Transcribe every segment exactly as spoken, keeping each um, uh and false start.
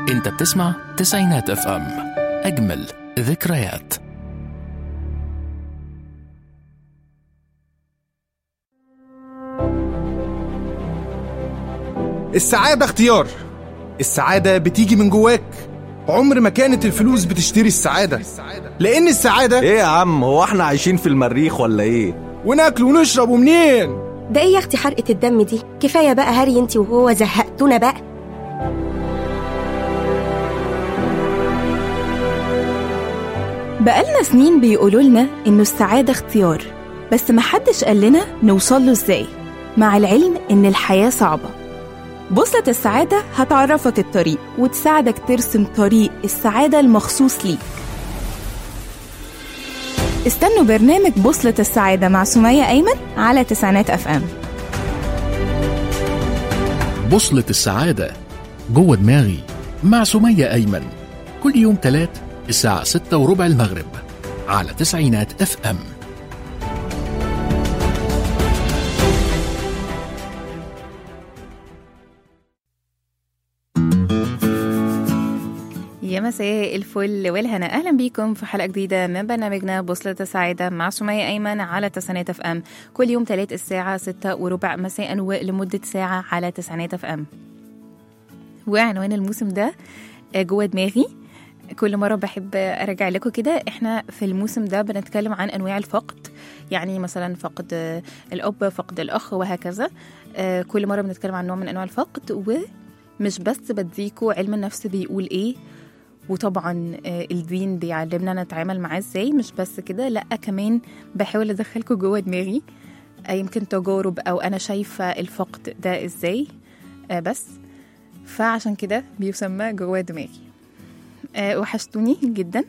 انت بتسمع تسعينات اف ام، اجمل ذكريات. السعادة اختيار. السعادة بتيجي من جواك. عمر ما كانت الفلوس بتشتري السعادة، لأن السعادة ايه يا عم، هو احنا عايشين في المريخ ولا ايه؟ وناكل ونشرب ومنين؟ ده ايه يا اختي حرقة الدم دي؟ كفاية بقى هري انتي وهو، زهقتونا بقى. بقالنا سنين بيقولوا لنا إنه السعادة اختيار، بس محدش قال لنا نوصل له إزاي، مع العلم إن الحياة صعبة. بوصلة السعادة هتعرفك الطريق وتساعدك ترسم طريق السعادة المخصوص ليك. استنوا برنامج بوصلة السعادة مع سمية أيمن على تسعينات أف أم. بوصلة السعادة جوه دماغي مع سمية أيمن، كل يوم تلات الساعة ستة وربع المغرب على تسعينات اف ام. يا مساء الفل والهنا، أهلا بيكم في حلقة جديدة من برنامجنا بوصلة السعادة مع سمية أيمن على تسعينات اف ام، كل يوم تلات الساعة ستة وربع مساء ولمدة ساعة على تسعينات اف ام. وعنوان الموسم ده جوه دماغي. كل مرة بحب أرجع لكم كده، إحنا في الموسم ده بنتكلم عن أنواع الفقد، يعني مثلا فقد الأب، فقد الأخ، وهكذا. كل مرة بنتكلم عن نوع من أنواع الفقد، ومش بس بديكوا علم النفس بيقول إيه، وطبعا الدين بيعلمنا نتعامل معاه إزاي. مش بس كده، لأ، كمان بحاول أدخلكوا جوه دماغي، يمكن تجارب أو أنا شايفة الفقد ده إزاي، بس فعشان كده بيسمى جوه دماغي. أه وحشتوني جدا،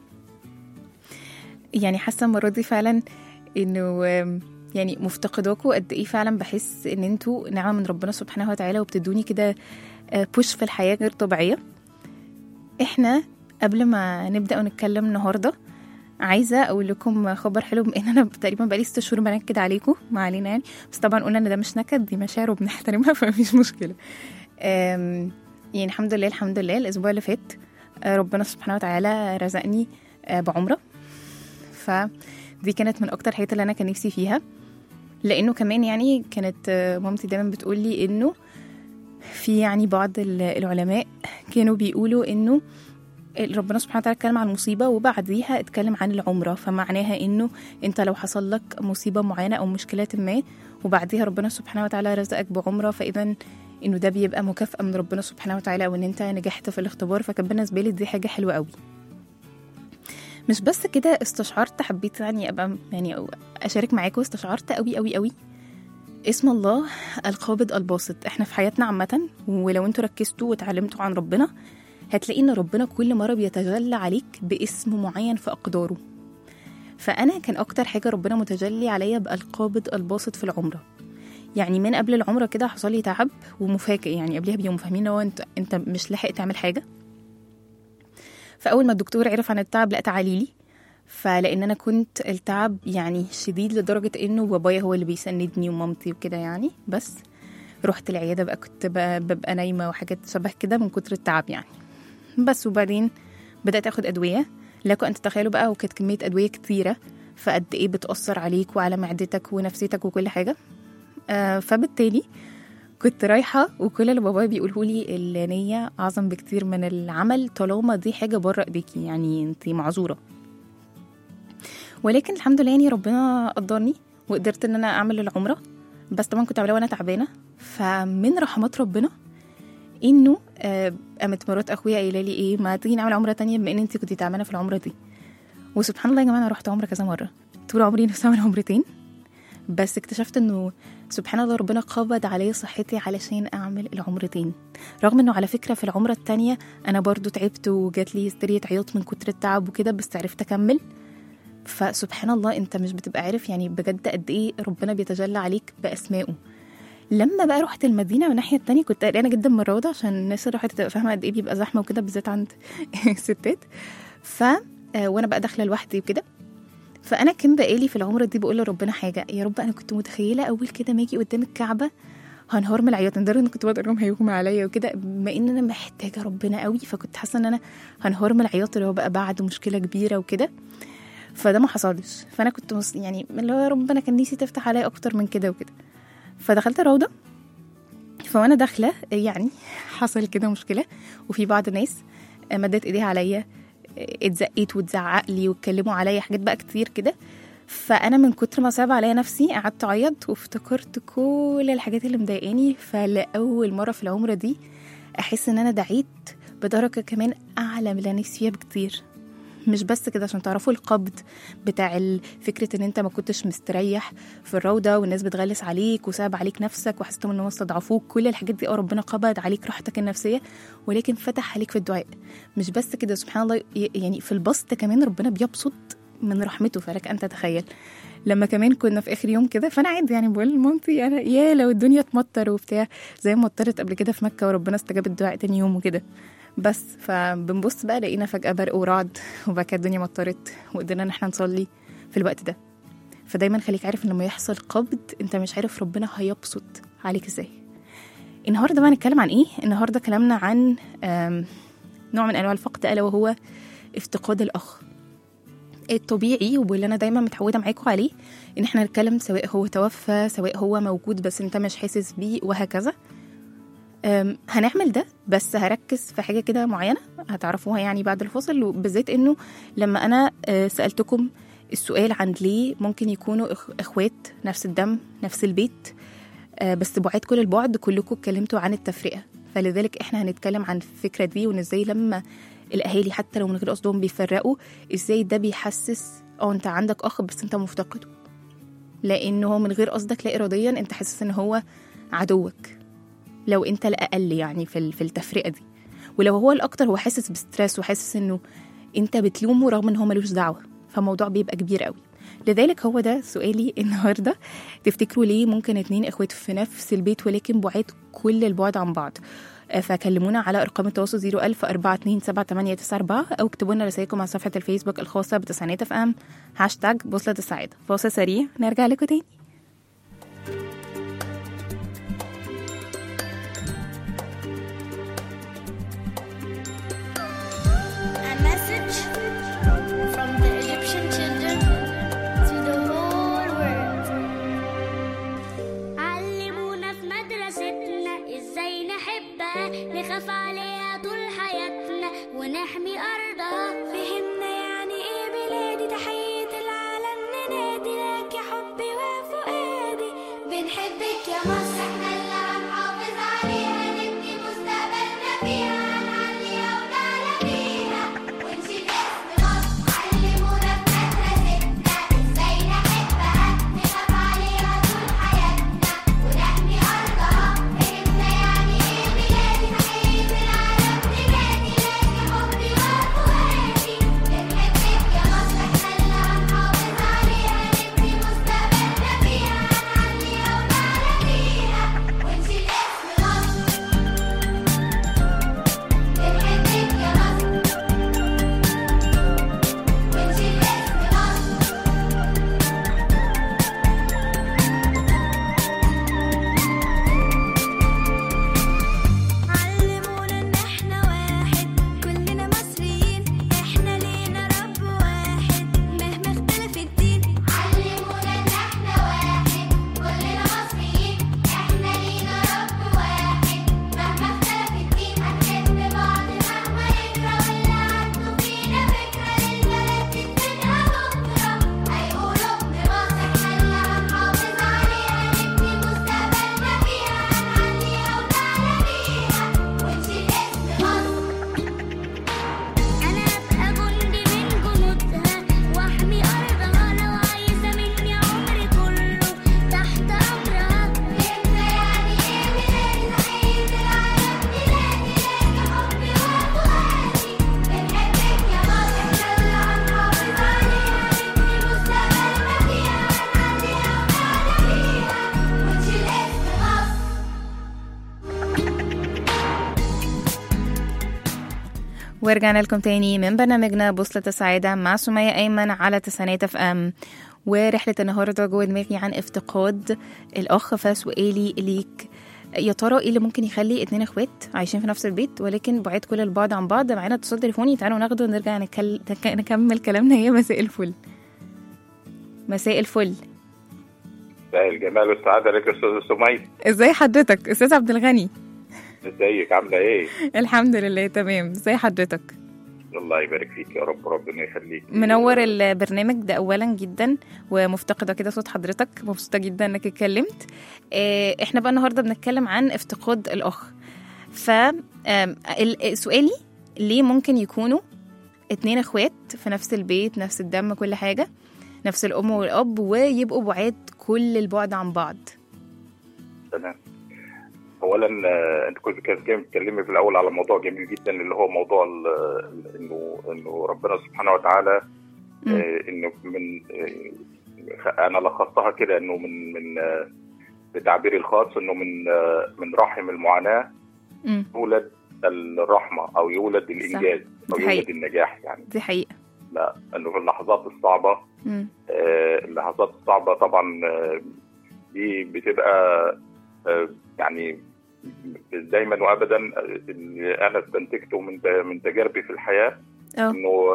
يعني حاسه المره دي فعلا انه يعني مفتقداكوا قد ايه. فعلا بحس ان انتوا نعمه من ربنا سبحانه وتعالى، وبتدوني كده بوش في الحياه غير طبيعيه. احنا قبل ما نبدا ونتكلم النهارده، عايزه اقول لكم خبر حلو، بما ان انا تقريبا بقالي ست شهور بنكد عليكم، ما علينا يعني، بس طبعا قلنا ان ده مش نكد، دي مشاعر وبنحترمها فمفيش مشكله. يعني الحمد لله الحمد لله الاسبوع اللي فات ربنا سبحانه وتعالى رزقني بعمرة، فدي كانت من أكتر الحاجات اللي أنا كان نفسي فيها، لأنه كمان يعني كانت مامتي دايما بتقول لي إنه في يعني بعض العلماء كانوا بيقولوا إنه ربنا سبحانه وتعالى اتكلم عن المصيبة وبعديها اتكلم عن العمرة، فمعناها إنه أنت لو حصل لك مصيبة معينة أو مشكلة ما وبعديها ربنا سبحانه وتعالى رزقك بعمرة، فإذا انه ده بيبقى مكافأة من ربنا سبحانه وتعالى، وان انت نجحت في الاختبار. فكان بالنسبه لي دي حاجه حلوه قوي. مش بس كده، استشعرت، حبيت يعني ابقى يعني اشارك معاكم، استشعرت قوي قوي قوي اسم الله القابض الباسط. احنا في حياتنا عامه، ولو انتوا ركزتوا وتعلمتوا عن ربنا هتلاقي ان ربنا كل مره بيتجلى عليك باسم معين في اقداره. فانا كان اكتر حاجه ربنا متجلي عليا بالقابض الباسط في العمره. يعني من قبل العمرة كده حصل لي تعب ومفاجئ، يعني قبلها بيوم، فاهمين هو انت انت مش لاحق تعمل حاجة. فأول ما الدكتور عرف عن التعب لا تعالي لي، فلأن أنا كنت التعب يعني شديد لدرجة إنه بابايا هو اللي بيسندني ومامتي وكده يعني، بس رحت العيادة بقى، كنت بقى ببقى نايمة وحاجات شبه كده من كتر التعب يعني. بس وبعدين بدأت أخد أدوية، لكم أن تتخيلوا بقى، وكانت كمية أدوية كتيرة، فقد إيه بتأثر عليك وعلى معدتك ونفسيتك وكل حاجة. آه فبالتالي كنت رايحة، وكل اللي بابايا بيقوله لي النية أعظم بكتير من العمل، طالما دي حاجة بره إيديكي يعني انتي معذورة. ولكن الحمد لله يعني ربنا قدرني وقدرت ان انا اعمل العمرة، بس طبعا كنت عاملاها وانا تعبانة. فمن رحمات ربنا انه آه قامت مرات اخويا قايله لي ايه، ما تيجي نعمل عمرة تانية بما ان انتي كنتي تعبانة في العمرة دي. وسبحان الله يا جماعة، انا رحت عمرة كذا مرة، طول عمري نفسي اعمل عمرتين، بس اكتشفت انه سبحان الله ربنا قبض علي صحتي علشان اعمل العمرتين، رغم انه على فكرة في العمرة التانية انا برضو تعبت وجات لي هستيرية عياط من كتر التعب وكده، بس عرفت اكمل. فسبحان الله انت مش بتبقى عارف يعني بجد قد ايه ربنا بيتجلى عليك باسمائه. لما بقى رحت المدينة من الناحية التانية كنت قلقانة جدا من الروضة، عشان الناس اللي راحت تبقى فاهمة قد ايه بيبقى زحمة وكده، بالذات عند الستات. ف وانا بقى داخلة لوحدي وكده، فانا كان بقالي في العمره دي بقول لربنا حاجه، يا رب انا كنت متخيله اول كده ما اجي قدام الكعبه هنهار من العياط، لدرجه ان كنت بقول لهم هيغمى عليا وكده، بما ان انا محتاجه ربنا قوي، فكنت حاسه ان انا هنهار من العياط اللي هو بقى بعد مشكله كبيره وكده. فده ما حصلش، فانا كنت مص... يعني اللي هو ربنا كان نفسي تفتح عليا اكتر من كده وكده. فدخلت روضه، فوانا داخله يعني حصل كده مشكله، وفي بعض الناس مدت ايديها عليا، اتزقيت وتزعق لي واتكلموا عليا حاجات بقى كتير كده. فانا من كتر ما صعب عليا نفسي قعدت اعيط وافتكرت كل الحاجات اللي مضايقاني. فلاول مره في العمر دي احس ان انا دعيت بدرجه كمان اعلى من اللي نفسي فيها بكتير. مش بس كده، عشان تعرفوا القبض بتاع فكره ان انت ما كنتش مستريح في الروضه والناس بتغلس عليك وصعب عليك نفسك وحسيتهم ان هم استضعفوك، كل الحاجات دي اه ربنا قبض عليك راحتك النفسيه، ولكن فتح عليك في الدعاء. مش بس كده، سبحان الله، يعني في البسط كمان ربنا بيبسط من رحمته. فلك أن تتخيل لما كمان كنا في آخر يوم كده، فأنا عادي يعني بقول لمامتي أنا يا لو الدنيا تمطر وبتاع زي ما مطرت قبل كده في مكة وربنا استجاب الدعاء تاني يوم وكده. بس فبنبص بقى لقينا فجأة برق ورعد، وبقى كده الدنيا مطرت وقدرنا إن احنا نصلي في الوقت ده. فدايما خليك عارف إن لما يحصل قبض أنت مش عارف ربنا هيبسط عليك إزاي. النهاردة بقى نتكلم عن إيه؟ النهاردة كلامنا عن نوع من أنواع الفقد، ألا وهو افتقاد الأخ. الطبيعي واللي انا دايما متعوده معاكم عليه ان احنا نتكلم سواء هو توفى سواء هو موجود بس انت مش حاسس بيه وهكذا. هنعمل ده، بس هركز في حاجه كده معينه هتعرفوها يعني بعد الفصل، وبالذات انه لما انا سالتكم السؤال عن ليه ممكن يكونوا اخوات نفس الدم نفس البيت بس بعاد كل البعد، كلكم اتكلمتوا عن التفرقه. فلذلك احنا هنتكلم عن الفكره دي، وان ازاي لما الاهالي حتى لو من غير قصدهم بيفرقوا، ازاي ده بيحسس اه انت عندك اخ بس انت مفتقده، لانه هو من غير قصدك لا اراديا انت حاسس ان هو عدوك لو انت الاقل يعني في في التفرقه دي. ولو هو الاكتر هو حاسس بستريس وحاسس انه انت بتلومه رغم ان هو ملوش دعوه، فالموضوع بيبقى كبير قوي. لذلك هو ده سؤالي النهارده، تفتكروا ليه ممكن اتنين اخوات في نفس البيت ولكن بعاد كل البعد عن بعض؟ فكلمونا على ارقام التواصل صفر ألف أربعة اتنين سبعة تمانية تسعة أربعة او اكتبوا لنا رسائلكم على صفحه الفيسبوك الخاصه بتسعينات اف ام هاشتاج بوصله السعاده. فاصل سريع نرجع لكم تاني. نخاف عليها طول حياتنا ونحمي أرضها، فهمنا يعني إيه بلادي، تحية العالم ننادي لك يا حبي وفؤادي. بنحبك يا مصر، احنا اللي هنحافظ عليها، نبني مستقبلنا فيها، هنعليها ونعلى بيها ونشيل اسم مصر. علمونا في مدرستنا ازاي نحبها، نخاف عليها طول حياتنا ونحمي أرضها، فهمنا يعني إيه بلادي، تحية العالم ننادي لك يا حبي وفؤادي. بنحبك يا مصر، احنا اللي هنحافظ عليها، نبني مستقبلنا فيها، هنعليها ونعلى بيها ونشيل اسم مصر. بنحبك يا مصر ونشيل اسم مصر. علمونا ان احنا واحد، كلنا مصريين، احنا لينا رب واحد مهما اختلف الدين. علمونا ان احنا واحد، كلنا مصريين، احنا لينا رب واحد مهما اختلف الدين. هنحب بعض مهما يجرى، واللي عنده فينا فكرة للبلد دي منها بكرة هيقولوا ابن مصر. احنا اللي هنحافظ عليها، نبني مستقبلنا فيها، هنعليها ونعلى بيها ونشيل اسم مصر. أنا أبقى جندي من جنودها وأحمي أرضها، لو عايزة مني عمري كله تحت أمرها. فهمنا يعني إيه بلادي، تحية العالم ننادي لك يا حبي وفؤادي. بنحبك يا مصر، احنا اللي هنحافظ عليها، نبني مستقبلنا فيها، هنعليها ونعلى بيها ونشيل اسم مصر. ورجعنا لكم تاني من برنامجنا بوصلة السعادة مع سمية أيمن على تسعينات اف ام، ورحلة النهاردة جوه دماغي عن افتقاد الأخ. فسؤالي ليك يا ترى ايه اللي ممكن يخلي اتنين اخوات عايشين في نفس البيت ولكن بعاد كل البعد عن بعض؟ معانا اتصال تليفوني، تعالوا ناخده ونرجع نكل... تك... نكمل كلامنا. هي مساء الفل. مساء الفل. مساء الجمال والسعادة لك يا أستاذ سمية. ازاي حضرتك أستاذ عبد الغني؟ ازيك عاملة ايه؟ الحمد لله تمام. ازاي حضرتك؟ الله يبارك فيك يا رب، ربنا يخليك. منور البرنامج ده أولا جدا، ومفتقدة كده صوت حضرتك، مبسوطة جدا انك اتكلمت. اه احنا بقى النهاردة بنتكلم عن افتقاد الأخ. فسؤالي ليه ممكن يكونوا اتنين اخوات في نفس البيت، نفس الدم، كل حاجة، نفس الأم والأب، ويبقوا بعاد كل البعد عن بعض؟ تمام. اولا انت كنت بتتكلمي في الاول على موضوع جميل جدا اللي هو موضوع انه انه ربنا سبحانه وتعالى آه انه من آه انا لخصتها كده انه من من آه بتعبيري الخاص انه من آه من رحم المعاناه م. يولد الرحمه او يولد الانجاز او يولد النجاح. يعني دي حقيقه. لا انه في اللحظات الصعبه آه اللحظات الصعبه طبعا آه دي بتبقى آه يعني دايما وابدا اللي انا استنتجته من من تجاربي في الحياه أوه. انه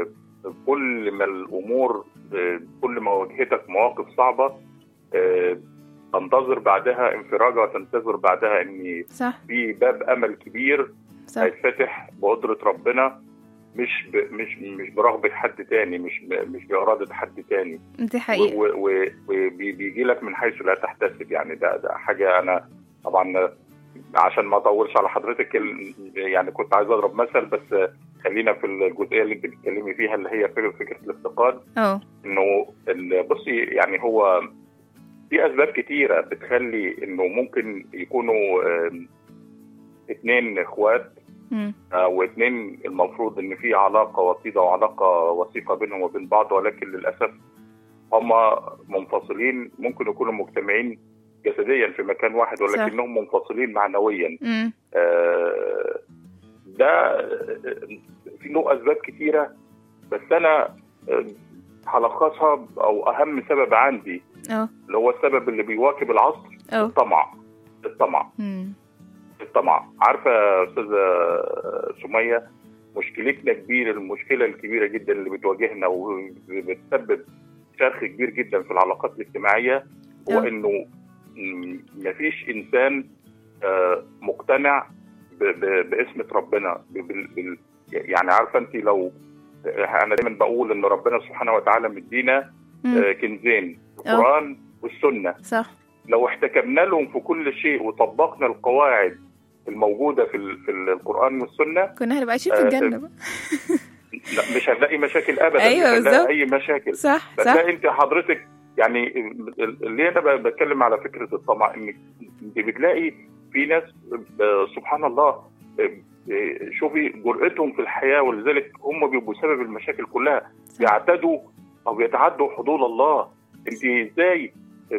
كل ما الامور كل ما واجهتك مواقف صعبه تنتظر بعدها انفراجه وتنتظر بعدها ان في باب امل كبير هيتفتح بقدره ربنا، مش ب... مش مش برغبه حد تاني، مش ب... مش باراده حد تاني. دي حقيقه. وبيجي لك من حيث لا تحتسب. يعني ده ده حاجه انا طبعا عشان ما اطولش على حضرتك يعني كنت عايز اضرب مثل، بس خلينا في الجزئيه اللي انت بتتكلمي فيها اللي هي فكره الافتقاد. اه انه بصي يعني هو في اسباب كتيره بتخلي انه ممكن يكونوا اثنين اخوات واثنين المفروض ان في علاقه وطيده وعلاقه وثيقه بينهم وبين بعض، ولكن للاسف هم منفصلين. ممكن يكونوا مجتمعين جسديا في مكان واحد ولكنهم منفصلين معنويا. آه ده في له اسباب كتيره، بس انا هلخصها او اهم سبب عندي أوه. اللي هو السبب اللي بيواكب العصر. أوه. الطمع. الطمع مم. الطمع. عارفه يا استاذه سميه، مشكلتنا كبيره، المشكله الكبيره جدا اللي بتواجهنا وبتسبب شرخ كبير جدا في العلاقات الاجتماعيه هو أوه. انه مفيش انسان مقتنع باسم ربنا. يعني عارفه انت، لو انا دايما بقول ان ربنا سبحانه وتعالى مدينا كنزين، القرآن والسنه. صح. لو احتكمنا لهم في كل شيء وطبقنا القواعد الموجوده في في القرآن والسنه كنا هنبقى عايشين في الجنه بقى. لا مش هنلاقي مشاكل ابدا. ايوه بالظبط. اي مشاكل. صح بس صح. انت حضرتك يعني اللي انا بتكلم على فكره الطمع، ان انت بتلاقي في ناس سبحان الله شوفي جرأتهم في الحياه، ولذلك هم بيبقوا سبب المشاكل كلها. بيعتدوا او بيتعدوا حدود الله. انت ازاي؟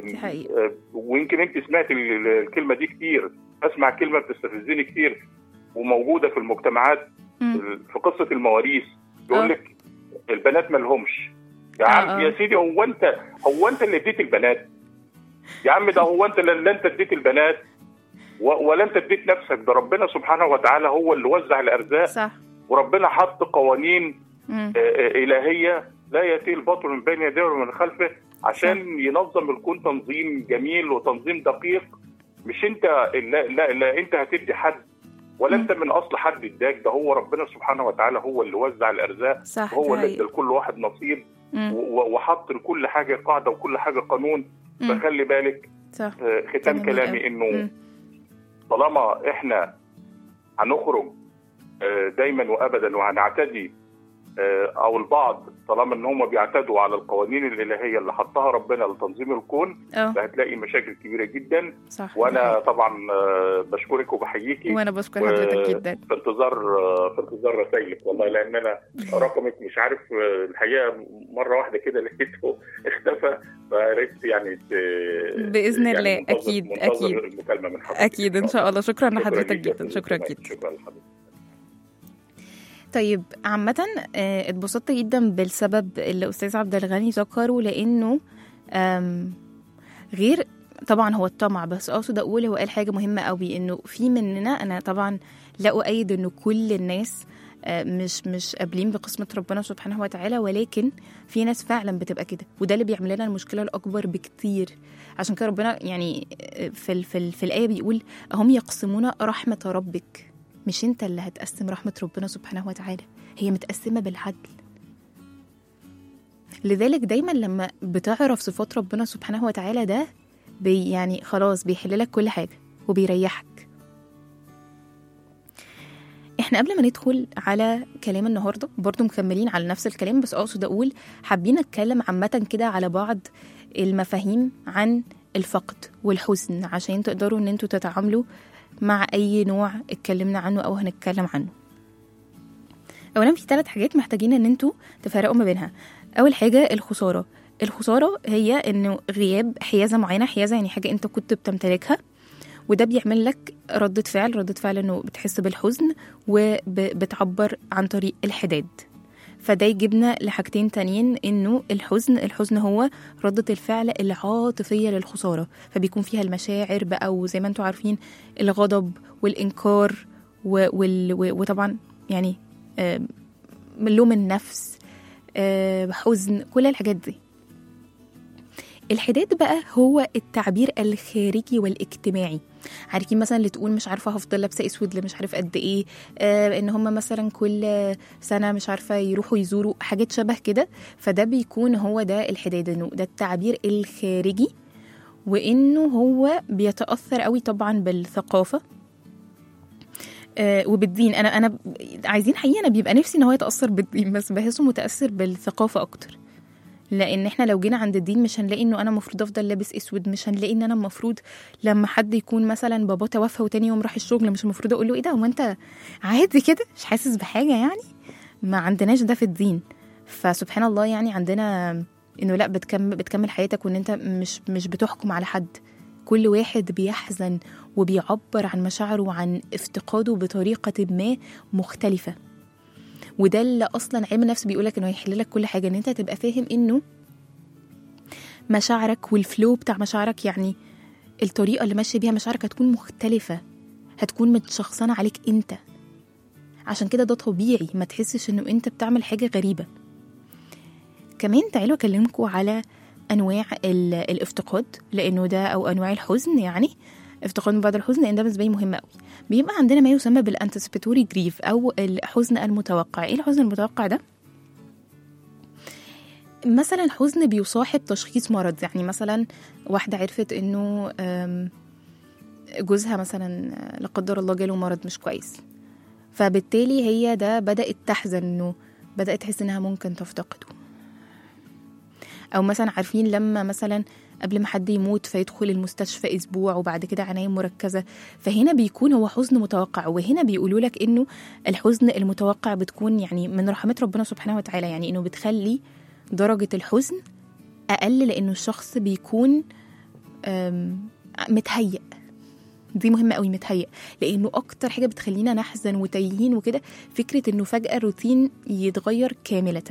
ويمكن انت سمعت الكلمه دي كتير، اسمع كلمه بتستفزني كتير وموجوده في المجتمعات. م. في قصه المواريث يقول لك البنات ما لهمش. يا عم يا سيدي، هو انت هو انت اللي اديت البنات يا عم؟ ده هو انت لا انت اديت البنات ولا انت اديت نفسك. ده ربنا سبحانه وتعالى هو اللي وزع الارزاق. صح. وربنا حط قوانين آه الهيه لا ياتي الباطل من بين يديه ومن خلفه عشان صح. ينظم الكون تنظيم جميل وتنظيم دقيق. مش انت لا, لا, لا انت هتدي حد ولا م. انت من اصل حد اداك. ده هو ربنا سبحانه وتعالى هو اللي وزع الارزاق. هو اللي ادى لكل واحد نصيب وحط لكل حاجه قاعده وكل حاجه قانون. م. فخلي بالك. صح. ختام كلامي انه م. طالما احنا هنخرج دايما وابدا وهنعتدي او البعض طالما ان هم بيعتدوا على القوانين الالهيه اللي حطها ربنا لتنظيم الكون، فهتلاقي مشاكل كبيره جدا. صح. وانا طبعا بشكرك وبحييكي، وانا بشكر حضرتك جدا. في انتظار في انتظار رسائلك والله، لان انا رقمك مش عارف الحقيقه مره واحده كده لقيته اختفى، فقريت يعني باذن الله. يعني منتظر اكيد منتظر اكيد المكالمه من حضرتك. اكيد ان شاء الله. شكرا لحضرتك جدا. جدا. شكرا جدا. شكرا لحضرتك. طيب عامة اتبسطت جدا بالسبب اللي أستاذ عبد الغني ذكره، لأنه غير طبعا هو الطمع، بس اقصد اقول هو قال حاجه مهمه قوي، انه في مننا، انا طبعا لا اؤيد انه كل الناس مش مش قابلين بقسمه ربنا سبحانه وتعالى، ولكن في ناس فعلا بتبقى كده، وده اللي بيعمل لنا المشكله الاكبر بكتير. عشان كده ربنا يعني في ال في, ال في الايه بيقول هم يقسمون رحمه ربك. مش انت اللي هتقسم رحمه ربنا سبحانه وتعالى، هي متقسمه بالعدل. لذلك دايما لما بتعرف صفات ربنا سبحانه وتعالى ده بي يعني خلاص بيحللك كل حاجة وبيريحك. احنا قبل ما ندخل على كلام النهاردة برضو مكملين على نفس الكلام، بس اقصد اقول حابين نتكلم عامة كده على بعض المفاهيم عن الفقد والحزن، عشان تقدروا ان انتوا تتعاملوا مع اي نوع اتكلمنا عنه او هنتكلم عنه. اولا في ثلاث حاجات محتاجين ان انتوا تفرقوا ما بينها. اول حاجة الخسارة. الخسارة هي انه غياب حيازة معينة، حيازة يعني حاجة انت كنت بتمتلكها، وده بيعمل لك ردة فعل ردة فعل انه بتحس بالحزن وبتعبر عن طريق الحداد. فده يجيبنا لحاجتين تانيين، انه الحزن الحزن هو ردة الفعل العاطفية للخسارة، فبيكون فيها المشاعر بقى، وزي ما انتوا عارفين الغضب والإنكار وال... وطبعا يعني لوم النفس، حزن، كل الحاجات دي. الحداد بقى هو التعبير الخارجي والاجتماعي. عارفين مثلا اللي تقول مش عارفه هفضل لابسه اسود لمش عارف قد ايه، آه ان هم مثلا كل سنه مش عارفه يروحوا يزوروا حاجات شبه كده. فده بيكون هو ده الحداد، انه ده التعبير الخارجي، وانه هو بيتاثر قوي طبعا بالثقافه آه وبالدين. انا انا عايزين حقيقه انا بيبقى نفسي ان هو يتاثر بالدين، بس بحسه متاثر بالثقافه اكتر، لان احنا لو جينا عند الدين مش هنلاقي انه انا المفروض افضل لابس اسود، مش هنلاقي ان انا المفروض لما حد يكون مثلا باباه توفى وتاني يوم راح الشغل مش المفروض اقول له ايه ده، هو انت عادي كده مش حاسس بحاجه يعني. ما عندناش ده في الدين. فسبحان الله يعني عندنا انه لا، بتكمل بتكمل حياتك، وان انت مش مش بتحكم على حد. كل واحد بيحزن وبيعبر عن مشاعره وعن افتقاده بطريقه ما مختلفه. وده اللي اصلا علم النفس بيقولك انه هيحل لك كل حاجه، ان انت تبقى فاهم انه مشاعرك والفلو بتاع مشاعرك، يعني الطريقه اللي ماشيه بيها مشاعرك هتكون مختلفه، هتكون متشخصنه عليك انت. عشان كده ده طبيعي، ما تحسش انه انت بتعمل حاجه غريبه. كمان تعالوا اكلمكم على انواع الافتقاد، لانه ده او انواع الحزن، يعني افتقاد من بعد الحزن، لان ده بالنسبه لي مهم قوي. بيبقى عندنا ما يسمى بالانتسبيتوري جريف او الحزن المتوقع. ايه الحزن المتوقع ده؟ مثلا حزن بيصاحب تشخيص مرض، يعني مثلا واحده عرفت انه جوزها مثلا لا قدر الله جاله مرض مش كويس، فبالتالي هي ده بدات تحزن، انه بدات تحس انها ممكن تفتقده. او مثلا عارفين لما مثلا قبل ما حد يموت فيدخل المستشفى اسبوع وبعد كده عناية مركزة، فهنا بيكون هو حزن متوقع. وهنا بيقولوا لك انه الحزن المتوقع بتكون يعني من رحمات ربنا سبحانه وتعالى، يعني انه بتخلي درجة الحزن اقل، لانه الشخص بيكون متهيئ. دي مهمة قوي، متهيئ، لانه اكتر حاجة بتخلينا نحزن وتايهين وكده فكرة انه فجأة الروتين يتغير كاملة.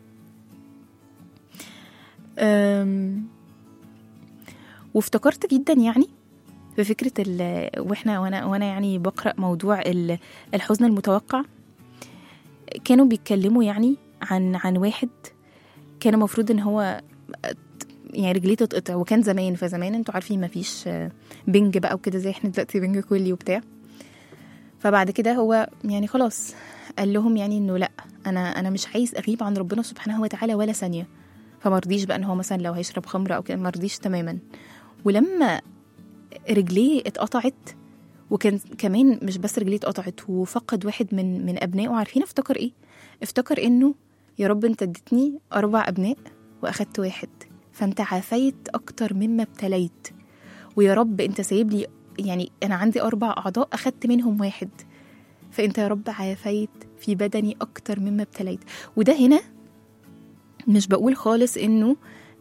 أم وافتكرت جدا يعني في فكرة ال واحنا وانا وانا يعني بقرأ موضوع الحزن المتوقع، كانوا بيتكلموا يعني عن عن واحد كان المفروض ان هو يعني رجليه تتقطع، وكان زمان فزمان انتوا عارفين ما فيش بنج بقى وكده زي احنا دلوقتي بنج كلي وبتاع. فبعد كده هو يعني خلاص قال لهم يعني انه لا، انا انا مش عايز اغيب عن ربنا سبحانه وتعالى ولا ثانية. فمرضيش بقى ان هو مثلا لو هيشرب خمره او كده، مرضيش تماما. ولما رجليه اتقطعت، وكان كمان مش بس رجليه اتقطعت، وفقد واحد من من ابنائه، عارفين افتكر ايه؟ افتكر انه يا رب انت اديتني اربع ابناء واخدت واحد، فانت عافيت اكتر مما ابتليت. ويا رب انت سايب لي، يعني انا عندي اربع اعضاء اخدت منهم واحد، فانت يا رب عافيت في بدني اكتر مما ابتليت. وده هنا مش بقول خالص انه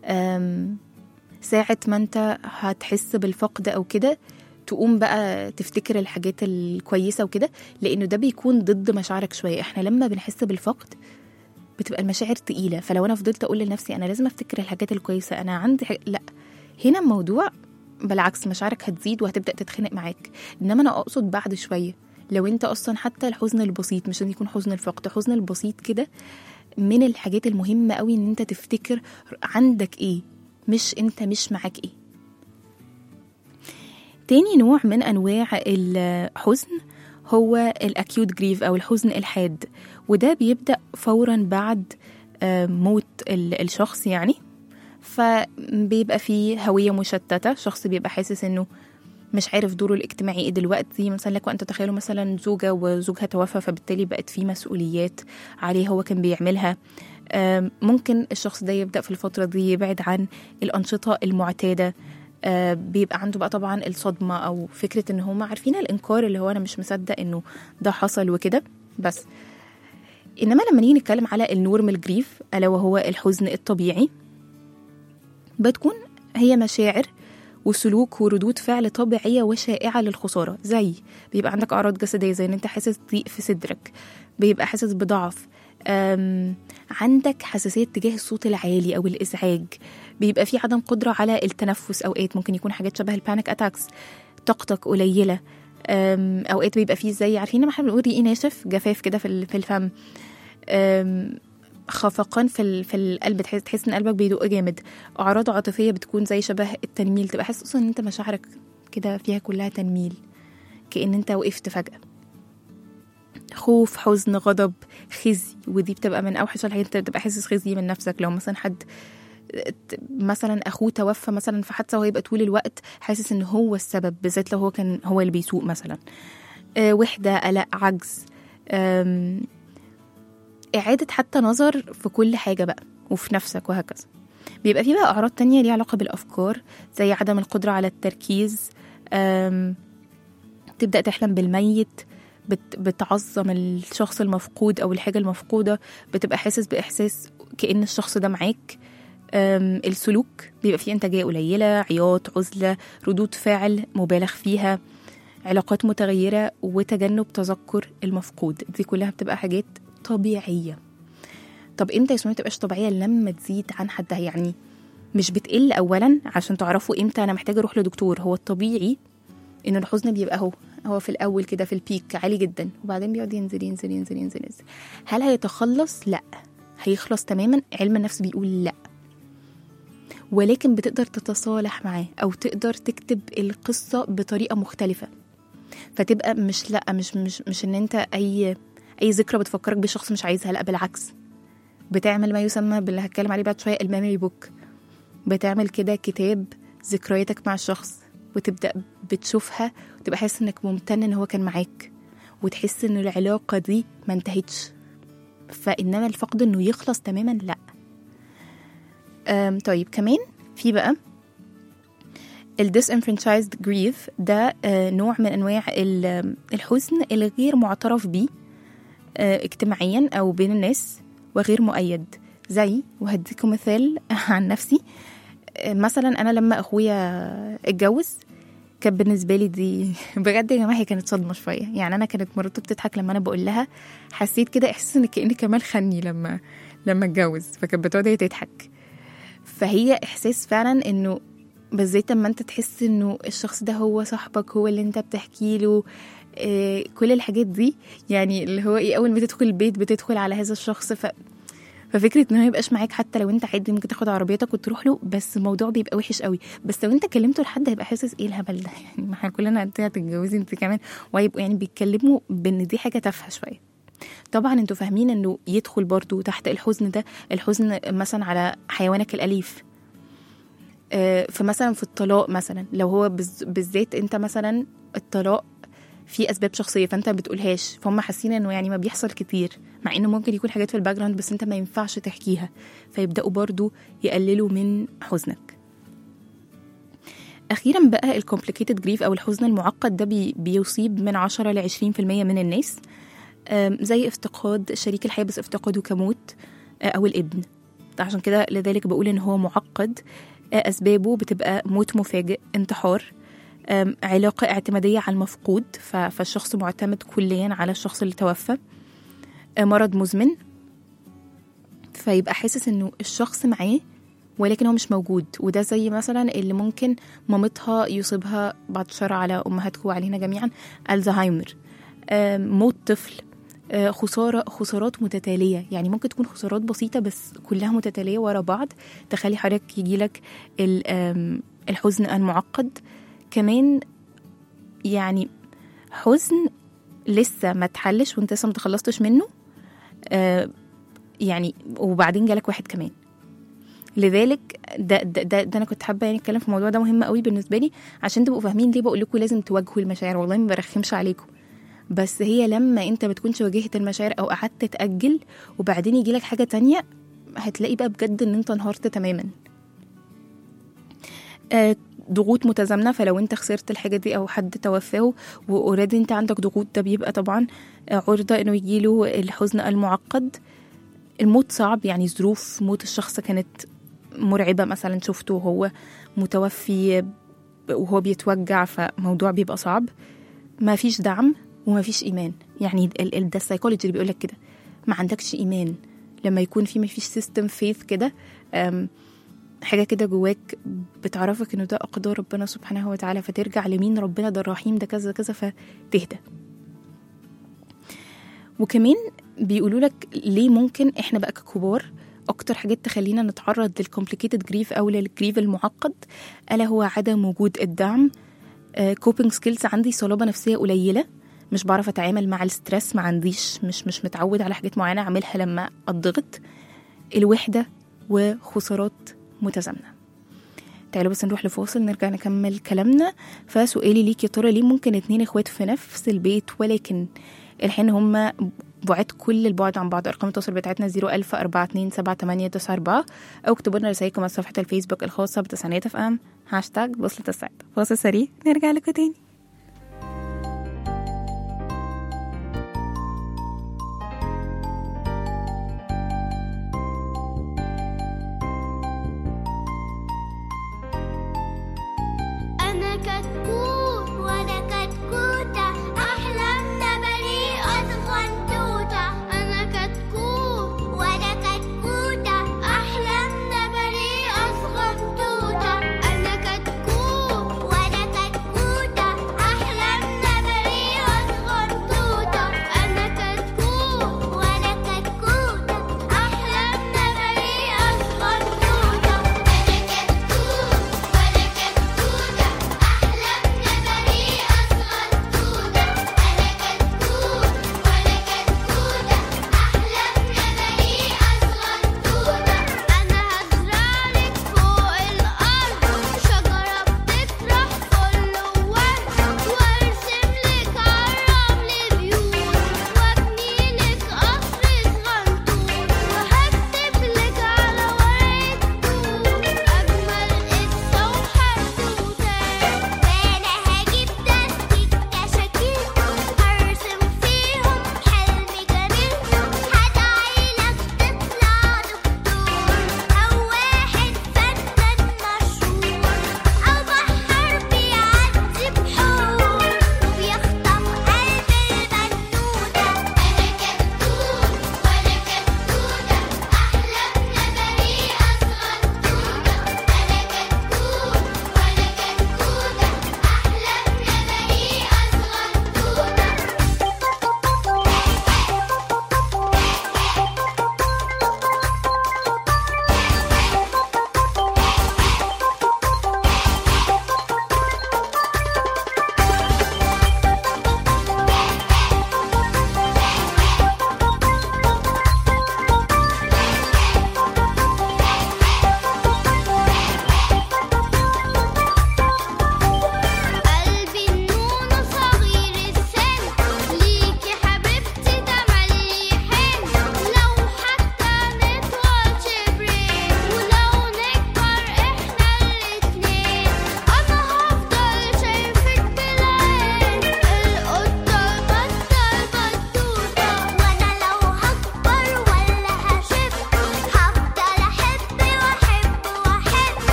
ساعة ما انت هتحس بالفقد او كده تقوم بقى تفتكر الحاجات الكويسة وكده، لانه ده بيكون ضد مشاعرك شوية. احنا لما بنحس بالفقد بتبقى المشاعر تقيلة، فلو انا فضلت اقول لنفسي انا لازم افتكر الحاجات الكويسة، انا عندي حاجة، لا. هنا الموضوع بالعكس مشاعرك هتزيد وهتبدأ تتخنق معاك. إنما أنا أقصد بعد شوية لو أنت أصلا حتى الحزن البسيط، مش لازم يكون حزن الفقد، حزن البسيط كده من الحاجات المهمة قوي إن أنت تفتكر عندك إيه، مش أنت مش معاك إيه. تاني نوع من أنواع الحزن هو الأكيوت جريف أو الحزن الحاد، وده بيبدأ فورا بعد موت الشخص يعني. فبيبقى فيه هوية مشتتة، شخص بيبقى حاسس إنه مش عارف دوره الاجتماعي ايه دلوقتي. مثلا لك وانت تخيلوا مثلا زوجة وزوجها توفى، فبالتالي بقت فيه مسؤوليات عليه هو كان بيعملها. ممكن الشخص ده يبدأ في الفترة دي يبعد عن الأنشطة المعتادة. بيبقى عنده بقى طبعا الصدمة أو فكرة إن هم عارفين الإنكار اللي هو أنا مش مصدق إنه ده حصل وكده. بس إنما لما نيجي نتكلم على النورمال جريف ألا وهو الحزن الطبيعي، بتكون هي مشاعر وسلوك وردود فعل طبيعية وشائعة للخسارة. زي بيبقى عندك أعراض جسدية زي إن أنت حاسس ضيق في صدرك، بيبقى حاسس بضعف، عندك حساسية تجاه الصوت العالي أو الإزعاج، بيبقى في عدم قدرة على التنفس. أوقات ممكن يكون حاجات شبه البانيك أتاكس، طاقتك قليلة. أوقات بيبقى فيه زي عارفين لما احنا بنقول ريقي ناشف، جفاف كده في في الفم، خفقان في في القلب، تحس تحس ان قلبك بيدق جامد. اعراض عاطفيه بتكون زي شبه التنميل، تبقى حاسس اصلا ان انت مشاعرك كده فيها كلها تنميل، كأن انت وقفت فجأة. خوف، حزن، غضب، خزي، ودي بتبقى من اوحش الحاجات. انت بتبقى حاسس خزي من نفسك لو مثلا حد مثلا اخوه توفى مثلا في حادثه، وهيبقى طول الوقت حاسس ان هو السبب، بالذات لو هو كان هو اللي بيسوق مثلا. أه وحده، قلق، عجز، إعادة حتى نظر في كل حاجة بقى وفي نفسك وهكذا. بيبقى فيه بقى أعراض تانية ليها علاقة بالأفكار زي عدم القدرة على التركيز، تبدأ تحلم بالميت، بت بتعظم الشخص المفقود أو الحاجة المفقودة، بتبقى حاسس بإحساس كأن الشخص ده معاك. السلوك بيبقى فيه إنتاجية قليلة، عياط، عزلة، ردود فعل مبالغ فيها، علاقات متغيرة، وتجنب تذكر المفقود. دي كلها بتبقى حاجات طبيعية. طب امتى يا سمية تبقاش طبيعية؟ لما تزيد عن حدها، يعني مش بتقل أولا عشان تعرفوا امتى أنا محتاجة أروح لدكتور. هو الطبيعي إن الحزن بيبقى هو هو في الأول كده في البيك عالي جدا، وبعدين بيقعد ينزل ينزل ينزل ينزل ينزل. هل هيتخلص؟ لا. هيخلص تماما؟ علم النفس بيقول لا، ولكن بتقدر تتصالح معاه أو تقدر تكتب القصة بطريقة مختلفة، فتبقى مش لا مش مش مش إن أنت أي أي ذكرى بتفكرك بشخص مش عايزها، لا بالعكس، بتعمل ما يسمى باللي هتكلم عليه بعد شوية الميموري بوك. بتعمل كده كتاب ذكرياتك مع الشخص، وتبدأ بتشوفها وتبقى حاسس إنك ممتن إن هو كان معاك، وتحس إن العلاقة دي ما انتهتش. فإنما الفقد إنه يخلص تماما لا. طيب كمان في بقى ال disenfranchised grief، ده نوع من أنواع الحزن الغير معترف به اجتماعيا أو بين الناس وغير مؤيد. زي وهديكم مثال عن نفسي، مثلا أنا لما أخويا اتجوز كان بالنسبة لي دي بجد يا جماعة هي كانت صدمة شوية. يعني أنا كانت مرته بتضحك لما أنا بقول لها، حسيت كده إحساس إن كأني كمال خني لما لما اتجوز، فكانت بتقعد هي تضحك. فهي إحساس فعلا إنه بالذات لما أنت تحس إنه الشخص ده هو صاحبك، هو اللي أنت بتحكي له إيه كل الحاجات دي، يعني اللي هو إيه أول ما تدخل البيت بتدخل على هذا الشخص. ف ففكرة إنه يبقاش معاك حتى لو أنت عادي ممكن تاخد عربيتك وتروح له، بس الموضوع بيبقى وحش قوي. بس لو أنت كلمته لحد هيبقى حاسس إيه الهبل ده، يعني ما احنا كلنا أنت هتتجوزي أنت كمان، وهيبقوا يعني بيتكلموا بإن دي حاجة تافهة شوية. طبعا أنتوا فاهمين إنه يدخل برضو تحت الحزن ده الحزن مثلا على حيوانك الأليف. فمثلا في الطلاق مثلا، لو هو بالذات أنت مثلا الطلاق في أسباب شخصية فأنت بتقولهاش، فهم حاسين إنه يعني ما بيحصل كتير، مع إنه ممكن يكون حاجات في الباك جراوند بس أنت ما ينفعش تحكيها، فيبدأوا برضو يقللوا من حزنك. أخيرا بقى الكومبليكيتد جريف أو الحزن المعقد، ده بي بيصيب من عشرة لعشرين في المية من الناس، زي افتقاد شريك الحياة بس افتقاده كموت أو الابن. عشان كده لذلك بقول إن هو معقد. أسبابه بتبقى موت مفاجئ، انتحار، علاقة اعتمادية على المفقود، فالشخص معتمد كليا على الشخص اللي توفى، مرض مزمن، فيبقى حاسس انه الشخص معاه ولكن هو مش موجود. وده زي مثلا اللي ممكن مامتها يصيبها بعد الشر على أمهاتكم وعلينا جميعا الزهايمر، موت طفل، خسارة خسارات متتالية. يعني ممكن تكون خسارات بسيطة بس كلها متتالية ورا بعض تخلي حضرتك يجيلك الحزن المعقد. كمان يعني حزن لسه ما تحلش وانت لسه ما تخلصتش منه، يعني وبعدين جالك واحد كمان. لذلك ده, ده, ده, ده انا كنت حابه يعني اتكلم في الموضوع ده، مهم قوي بالنسبه لي عشان تبقوا فاهمين ليه بقول لكم لازم تواجهوا المشاعر. والله ما برخمش عليكم، بس هي لما انت بتكونش واجهت المشاعر او قعدت تاجل وبعدين يجي لك حاجه تانية، هتلاقي بقى بجد ان انت انهارت تماما. آه ضغوط متزامنه، فلو انت خسرت الحاجه دي او حد توفاه واوريدي انت عندك ضغوط، ده بيبقى طبعا عرضه انه يجيله الحزن المعقد. الموت صعب، يعني ظروف موت الشخص كانت مرعبه، مثلا شفته وهو متوفي وهو بيتوجع، فموضوع بيبقى صعب. ما فيش دعم وما فيش ايمان، يعني ده السايكولوجي اللي بيقول لك كده، ما عندكش ايمان لما يكون في ما فيش سيستم فيث كده، حاجه كده جواك بتعرفك انه ده اقدار ربنا سبحانه وتعالى، فترجع لمين؟ ربنا ده الرحيم، ده كذا كذا، فتهدى. وكمان بيقولوا لك ليه ممكن احنا بقى ككبار اكتر حاجات تخلينا نتعرض للكومبليكيتد جريف او للجريف المعقد، الا هو عدم وجود الدعم. كوبينج سكيلز، عندي صلابه نفسيه قليله، مش بعرف اتعامل مع الستريس، ما عنديش مش مش متعود على حاجات معينه اعملها لما اضغط. الوحده وخسارات متزامنه. تعالوا بس نروح لفاصل نرجع نكمل كلامنا. فسؤالي ليك يا ترى ليه ممكن اتنين اخوات في نفس البيت ولكن الحين هم بعاد كل البعد عن بعض؟ ارقام التواصل بتاعتنا صفر ألف أربعة اتنين سبعة تمانية تسعة أربعة او اكتبوا لنا رسائلكم على صفحه الفيسبوك الخاصه بتسعينات اف ام هاشتاج بوصلة السعادة. فاصل سريع نرجع لكم تاني. أنا كتكوت وأنا كتكوتة، أحلامنا بريئة صغنطوطة. أنا كتكوت وأنا كتكوتة، أحلامنا بريئة صغنطوطة. أنا كتكوت وأنا كتكوتة،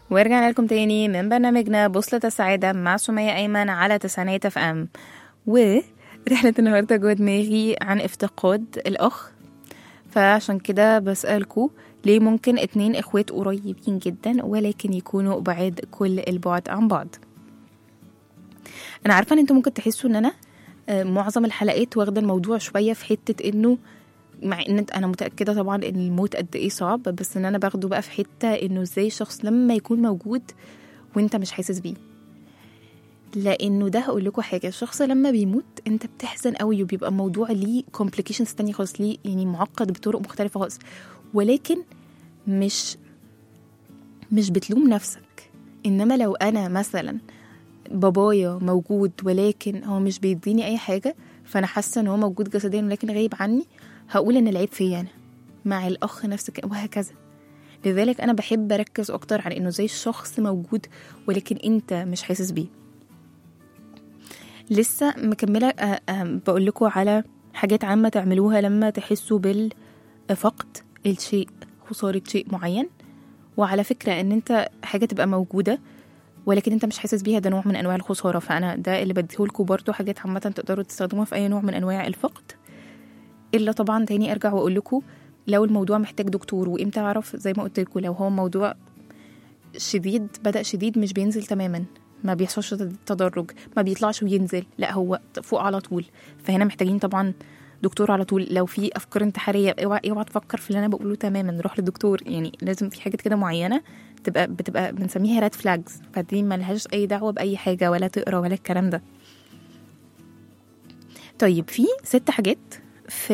ورجعنا لكم تاني من برنامجنا بوصلة السعادة مع سمية أيمن على تسعينات اف ام. ورحلة النهاردة جوه دماغي عن افتقاد الأخ. فعشان كده بسألكوا ليه ممكن اتنين اخوات قريبين جدا ولكن يكونوا بعاد كل البعد عن بعض. انا عارفة ان انتوا ممكن تحسوا ان انا معظم الحلقات واخدة الموضوع شوية في حتة انه مع ان انا متأكدة طبعا ان الموت قد ايه صعب، بس ان انا باخده بقى في حتة انه ازاي شخص لما يكون موجود وانت مش حاسس بيه. لانه ده هقول لكم حاجة، الشخص لما بيموت انت بتحزن قوي وبيبقى موضوع ليه complications تانية خالص، ليه يعني معقد بطرق مختلفة خالص، ولكن مش مش بتلوم نفسك. انما لو انا مثلا بابايا موجود ولكن هو مش بيديني اي حاجة، فانا حاسة ان هو موجود جسديا ولكن غايب عني، هقول ان العيب فيا انا. مع الاخ نفسك وهكذا. لذلك انا بحب اركز اكتر على انه زي الشخص موجود ولكن انت مش حاسس بيه. لسه مكملة بقول لكم على حاجات عامة تعملوها لما تحسوا بالفقد الشيء، خسارة شيء معين. وعلى فكرة ان انت حاجة تبقى موجودة ولكن انت مش حاسس بيها، ده نوع من انواع الخسارة. فانا ده اللي بديهولكوا برضو، حاجات عامة تقدروا تستخدموها في اي نوع من انواع الفقد. الا طبعا تاني ارجع واقول لكم لو الموضوع محتاج دكتور. وامتى اعرف؟ زي ما قلت لكم، لو هو موضوع شديد، بدأ شديد مش بينزل تماما، ما بيحصلش تدرج، ما بيطلعش وينزل، لا هو فوق على طول، فهنا محتاجين طبعا دكتور على طول. لو في افكار انتحاريه اوعى اوعى تفكر في اللي انا بقوله تماما، روح للدكتور. يعني لازم في حاجات كده معينه تبقى بتبقى بنسميها ريد فلاجز، فدي ما لهاش اي دعوه باي حاجه ولا تقرا ولا الكلام ده. طيب في ست حاجات في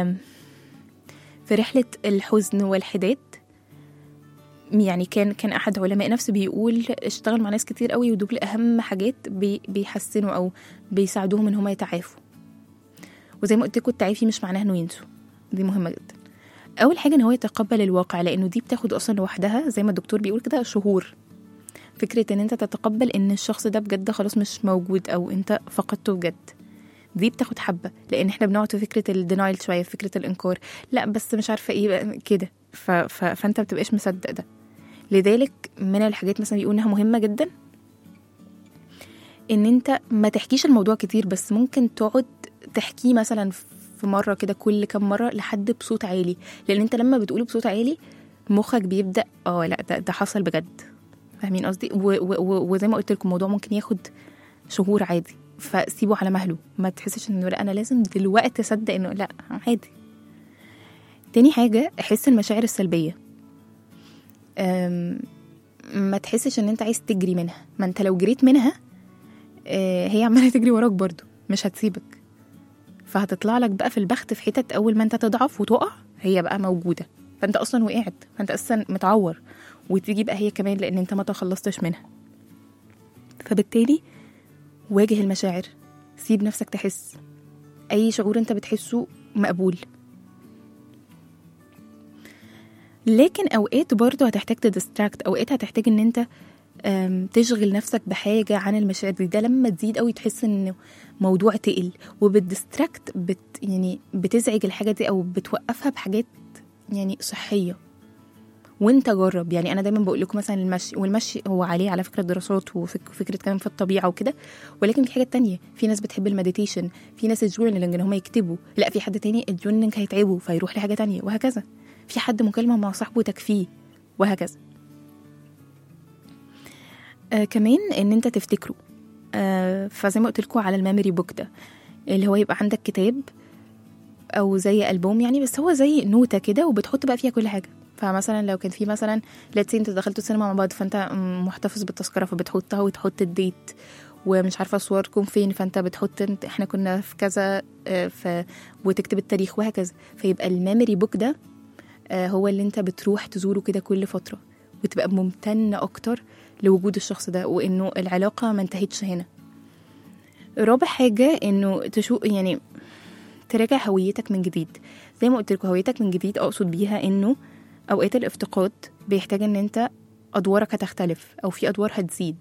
في رحله الحزن والحداد. يعني كان كان احد علماء نفس بيقول اشتغل مع ناس كتير قوي ودول اهم حاجات بي بيحسنوا او بيساعدوهم ان هم يتعافوا. وزي ما قلت لكم التعافي مش معناه انه ينسوا، دي مهمه جدا. اول حاجه ان هو يتقبل الواقع، لانه دي بتاخد اصلا لوحدها زي ما الدكتور بيقول كده شهور. فكره ان انت تتقبل ان الشخص ده بجد خلاص مش موجود او انت فقدته بجد، دي بتاخد حبه. لان احنا بنقعد في فكره الدينايل شويه، في فكره الانكار، لا بس مش عارفه ايه كده، ف... ف... فانت بتبقاش مصدق ده. لذلك من الحاجات مثلا بيقول انها مهمه جدا ان انت ما تحكيش الموضوع كتير، بس ممكن تقعد تحكيه مثلا في مره كده كل كام مره لحد بصوت عالي. لان انت لما بتقوله بصوت عالي مخك بيبدا اه لا ده, ده حصل بجد، فاهمين قصدي؟ وزي ما قلت لكم الموضوع ممكن ياخد شهور عادي، فسيبه على مهله. ما تحسش انه لا انا لازم دلوقتي اصدق انه لا عادي. تاني حاجه احس المشاعر السلبيه، ما تحسش ان انت عايز تجري منها. ما انت لو جريت منها هي عماله تجري وراك برضو، مش هتسيبك، فهتطلع لك بقى في البخت في حتت اول ما انت تضعف وتقع هي بقى موجوده، فانت اصلا وقعت، فانت اصلا متعور، وتيجي بقى هي كمان لان انت ما تخلصتش منها. فبالتالي واجه المشاعر، سيب نفسك تحس اي شعور انت بتحسه مقبول. لكن اوقات برضو هتحتاج تدستراكت، اوقات هتحتاج ان انت تشغل نفسك بحاجة عن المشاعر دي. ده لما تزيد قوي تحس انه موضوع تقل، وبالدستراكت بت يعني بتزعج الحاجة دي او بتوقفها بحاجات يعني صحية. وانت جرب، يعني انا دايما بقول لكم مثلا المشي، والمشي هو عليه على فكرة دراسات وفكرة كمان في الطبيعة وكده، ولكن في حاجات تانية. في ناس بتحب المديتيشن، في ناس الجورنالينج ان هم يكتبوا، لا في حد تاني الجورنالينج هيتعبه فيروح لحاجة تانية، وهكذا. في حد مكالمة مع صاحبه تكفيه، وهكذا. آه كمان ان انت تفتكره. آه فزي ما قلت لكم على الميموري بوك ده، اللي هو يبقى عندك كتاب او زي ألبوم يعني، بس هو زي نوتة كده وبتحط بقى فيها كل حاجة. فمثلا لو كان في مثلا لاتسي انت دخلتوا السينما مع بعض، فانت محتفظ بالتذكرة فبتحطها وتحط الديت، ومش عارفة صوركم فين فانت بتحط احنا كنا في كذا آه ف... وتكتب التاريخ وهكذا. فيبقى الميموري بوك ده آه هو اللي انت بتروح تزوره كده كل فترة، وتبقى ممتنة اكتر لوجود الشخص ده، وانه العلاقة ما انتهتش هنا. رابع حاجة انه تشو يعني تراجع هويتك من جديد. زي ما قلت لكم هويتك من جديد اقصد بيها انه اوقات الافتقاد بيحتاج ان انت ادوارك هتختلف او في ادوار هتزيد.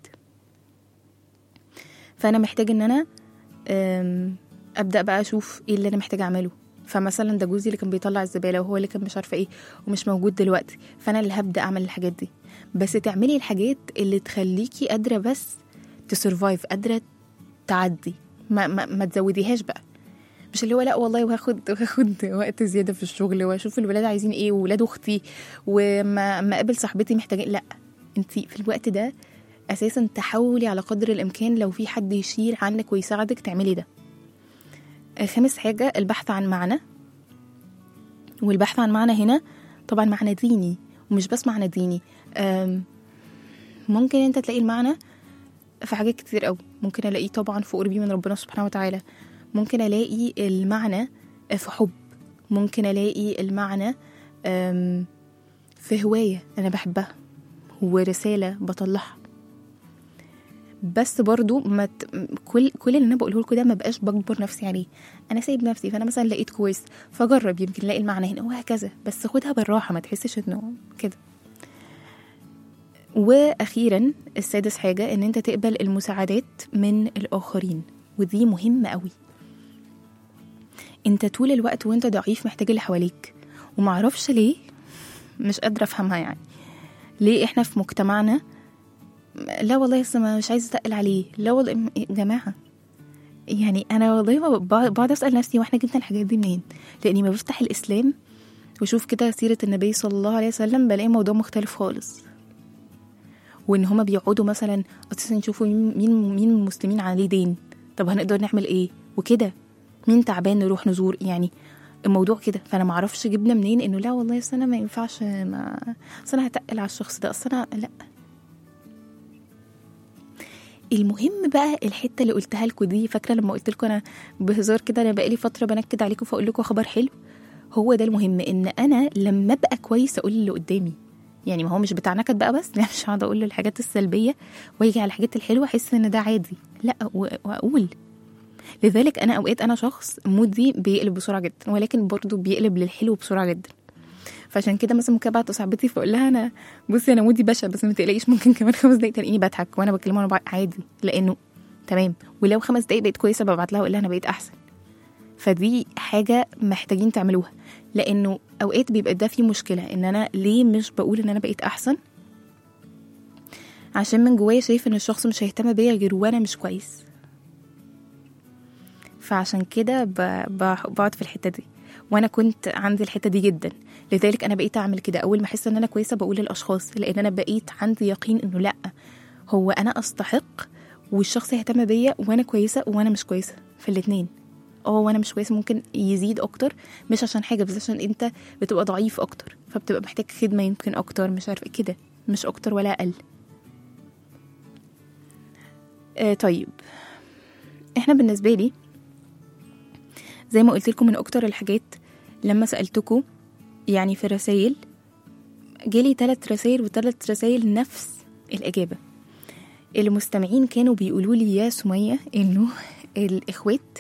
فانا محتاج ان انا ابدا بقى اشوف ايه اللي انا محتاج اعمله، فمثلا ده جوزي اللي كان بيطلع الزباله وهو اللي كان مش عارفه ايه ومش موجود دلوقتي، فانا اللي هبدا اعمل الحاجات دي. بس تعملي الحاجات اللي تخليكي قادره بس تسرفايف، قادره تعدي، ما, ما, ما تزوديهاش بقى. مش اللي هو لا والله وهاخد وهاخد وقت زياده في الشغل واشوف الولاد عايزين ايه وولاد اختي وما ما اقابل صاحبتي محتاجين، لا انت في الوقت ده اساسا تحاولي على قدر الامكان لو في حد يشيل عنك ويساعدك تعملي ده. خامس حاجه البحث عن معنى، والبحث عن معنى هنا طبعا معنى ديني، ومش بس معنى ديني، ممكن انت تلاقي المعنى في حاجات كتير قوي. ممكن الاقيه طبعا في قربي من ربنا سبحانه وتعالى، ممكن الاقي المعنى في حب، ممكن الاقي المعنى في هواية انا بحبها ورسالة بطلعها. بس برضو ما ت... كل كل اللي انا بقوله لكم ده ما بقاش بجبر نفسي عليه. انا سايب نفسي، فانا مثلا لقيت كويس فجرب، يمكن الاقي المعنى هنا وهكذا، بس خدها بالراحة، ما تحسش انه كده. واخيرا السادس حاجة ان انت تقبل المساعدات من الاخرين، ودي مهمة قوي. انت طول الوقت وانت ضعيف محتاج اللي حواليك، ومعرفش ليه، مش قادرة افهمها يعني ليه احنا في مجتمعنا لا والله لسه مش عايزة اتقل عليه، لا والله يا جماعة يعني انا والله بقعد اسأل نفسي واحنا جبنا الحاجات دي منين؟ لاني ما بفتح الاسلام وشوف كده سيرة النبي صلى الله عليه وسلم بلاقي موضوع مختلف خالص، وان هما بيقعدوا مثلا اساسا يشوفوا مين مين المسلمين عليه دين، طب هنقدر نعمل ايه وكده، مين تعبان نروح نزور، يعني الموضوع كده. فانا ما اعرفش جبنا منين انه لا والله اصل انا ما ينفعش، ما اصل انا هتقل على الشخص ده، اصل انا لا. المهم بقى الحته اللي قلتها لكم دي، فاكره لما قلت لكم انا بهزار كده انا بقالي فتره بنكد عليكم فاقول لكم خبر حلو؟ هو ده المهم، ان انا لما ابقى كويس اقول اللي قدامي، يعني ما هو مش بتاع نكد بقى بس، يعني مش هقعد اقول له الحاجات السلبيه ويجي على الحاجات الحلوه احس ان ده عادي، لا واقول. لذلك انا اوقات انا شخص مودي بيقلب بسرعه جدا، ولكن برضو بيقلب للحلو بسرعه جدا. فعشان كده مثلا ممكن ابعت صاحبتي فاقول لها انا بصي انا مودي بشع بس ما تقلقيش، ممكن كمان خمس دقايق تلاقيني بضحك وانا بكلمها وانا عادي، لانه تمام. ولو خمس دقايق بقيت كويسه ببعت لها واقول لها انا بقيت احسن. فدي حاجه محتاجين تعملوها، لانه اوقات بيبقى ده فيه مشكله، ان انا ليه مش بقول ان انا بقيت احسن؟ عشان من جوايا شايف ان الشخص مش هيهتم بيا غير وانا مش كويس. فعشان كده بقعد في الحته دي، وانا كنت عندي الحته دي جدا. لذلك انا بقيت اعمل كده، اول ما احس ان انا كويسه بقول للاشخاص، لان انا بقيت عندي يقين انه لا، هو انا استحق والشخص يهتم بيا وانا كويسه وانا مش كويسه، في الاثنين. اه وانا مش كويسه ممكن يزيد اكتر، مش عشان حاجه بس عشان انت بتبقى ضعيف اكتر، فبتبقى محتاج خدمه يمكن اكتر، مش عارفه كده، مش اكتر ولا اقل. آه طيب احنا بالنسبه لي زي ما قلت لكم من اكتر الحاجات لما سالتكم يعني في الرسائل، جالي ثلاث رسائل وثلاث رسائل نفس الاجابه. المستمعين كانوا بيقولوا لي يا سميه انه الاخوات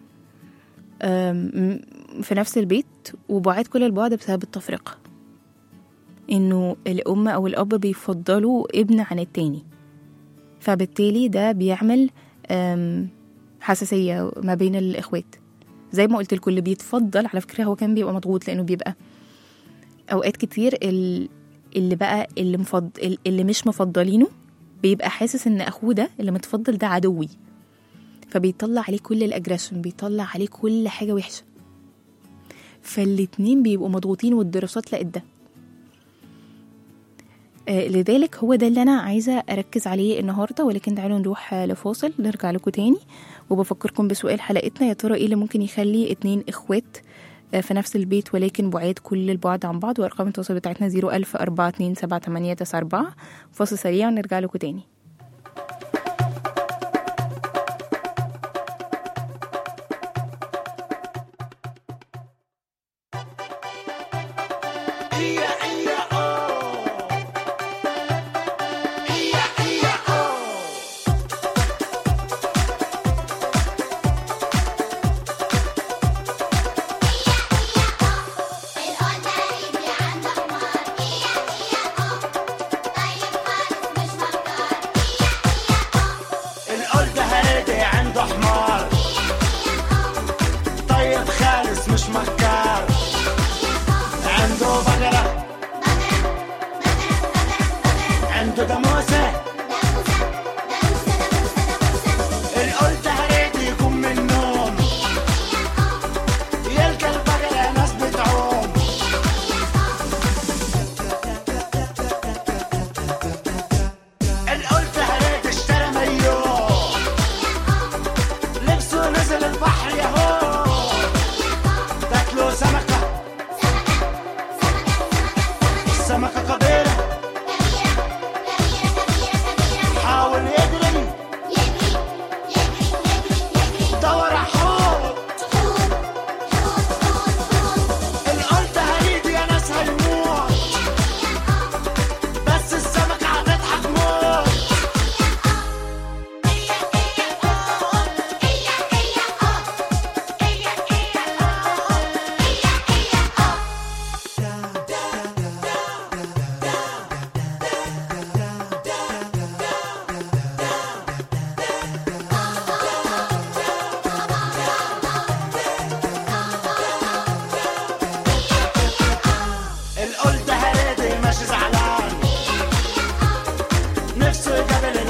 في نفس البيت وبعاد كل البعد بسبب التفرقه، انه الام او الاب بيفضلوا ابن عن التاني، فبالتالي ده بيعمل حساسيه ما بين الاخوات. زي ما قلت لكم اللي بيتفضل على فكره هو كان بيبقى مضغوط، لانه بيبقى اوقات كتير اللي بقى اللي مفضل اللي مش مفضلينه بيبقى حاسس ان اخوه ده اللي متفضل ده عدوي، فبيطلع عليه كل الاجريشن، بيطلع عليه كل حاجه وحشه، فالاتنين بيبقوا مضغوطين والدراسات لقت ده. آه لذلك هو ده اللي انا عايزه اركز عليه النهارده. ولكن تعالوا نروح لفاصل نرجع لكم تاني، وبفكركم بسؤال حلقتنا، يا ترى ايه اللي ممكن يخلي اتنين اخوات آه في نفس البيت ولكن بعاد كل البعد عن بعض؟ وارقام التواصل بتاعتنا زيرو ألف أربعة اتنين سبعة تمانية تسعة أربعة. فاصل سريع ونرجع لكم تاني. القلب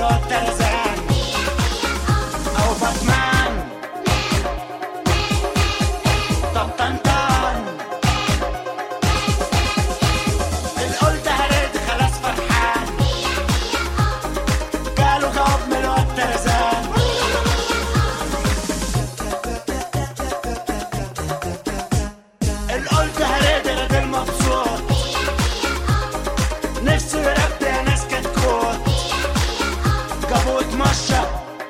الواد ترزان أو باتمان طب طنطان القلت هريد خلاص فرحان قالوا جواب من الواد ترزان القلت هريد رد المبسوط نفسه يربي يا ناس كتكوت جابوه اتمشى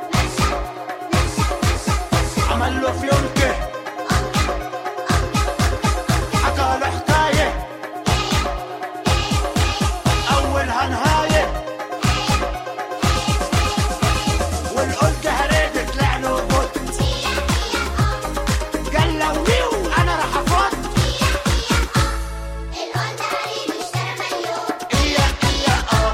عمل له فيونكه حكى له حكاية أولها نهاية والقلت هريد طلع له بوت قال له ويو أنا رح أفوت القلت هريد اشترى مايو إيا إيا آه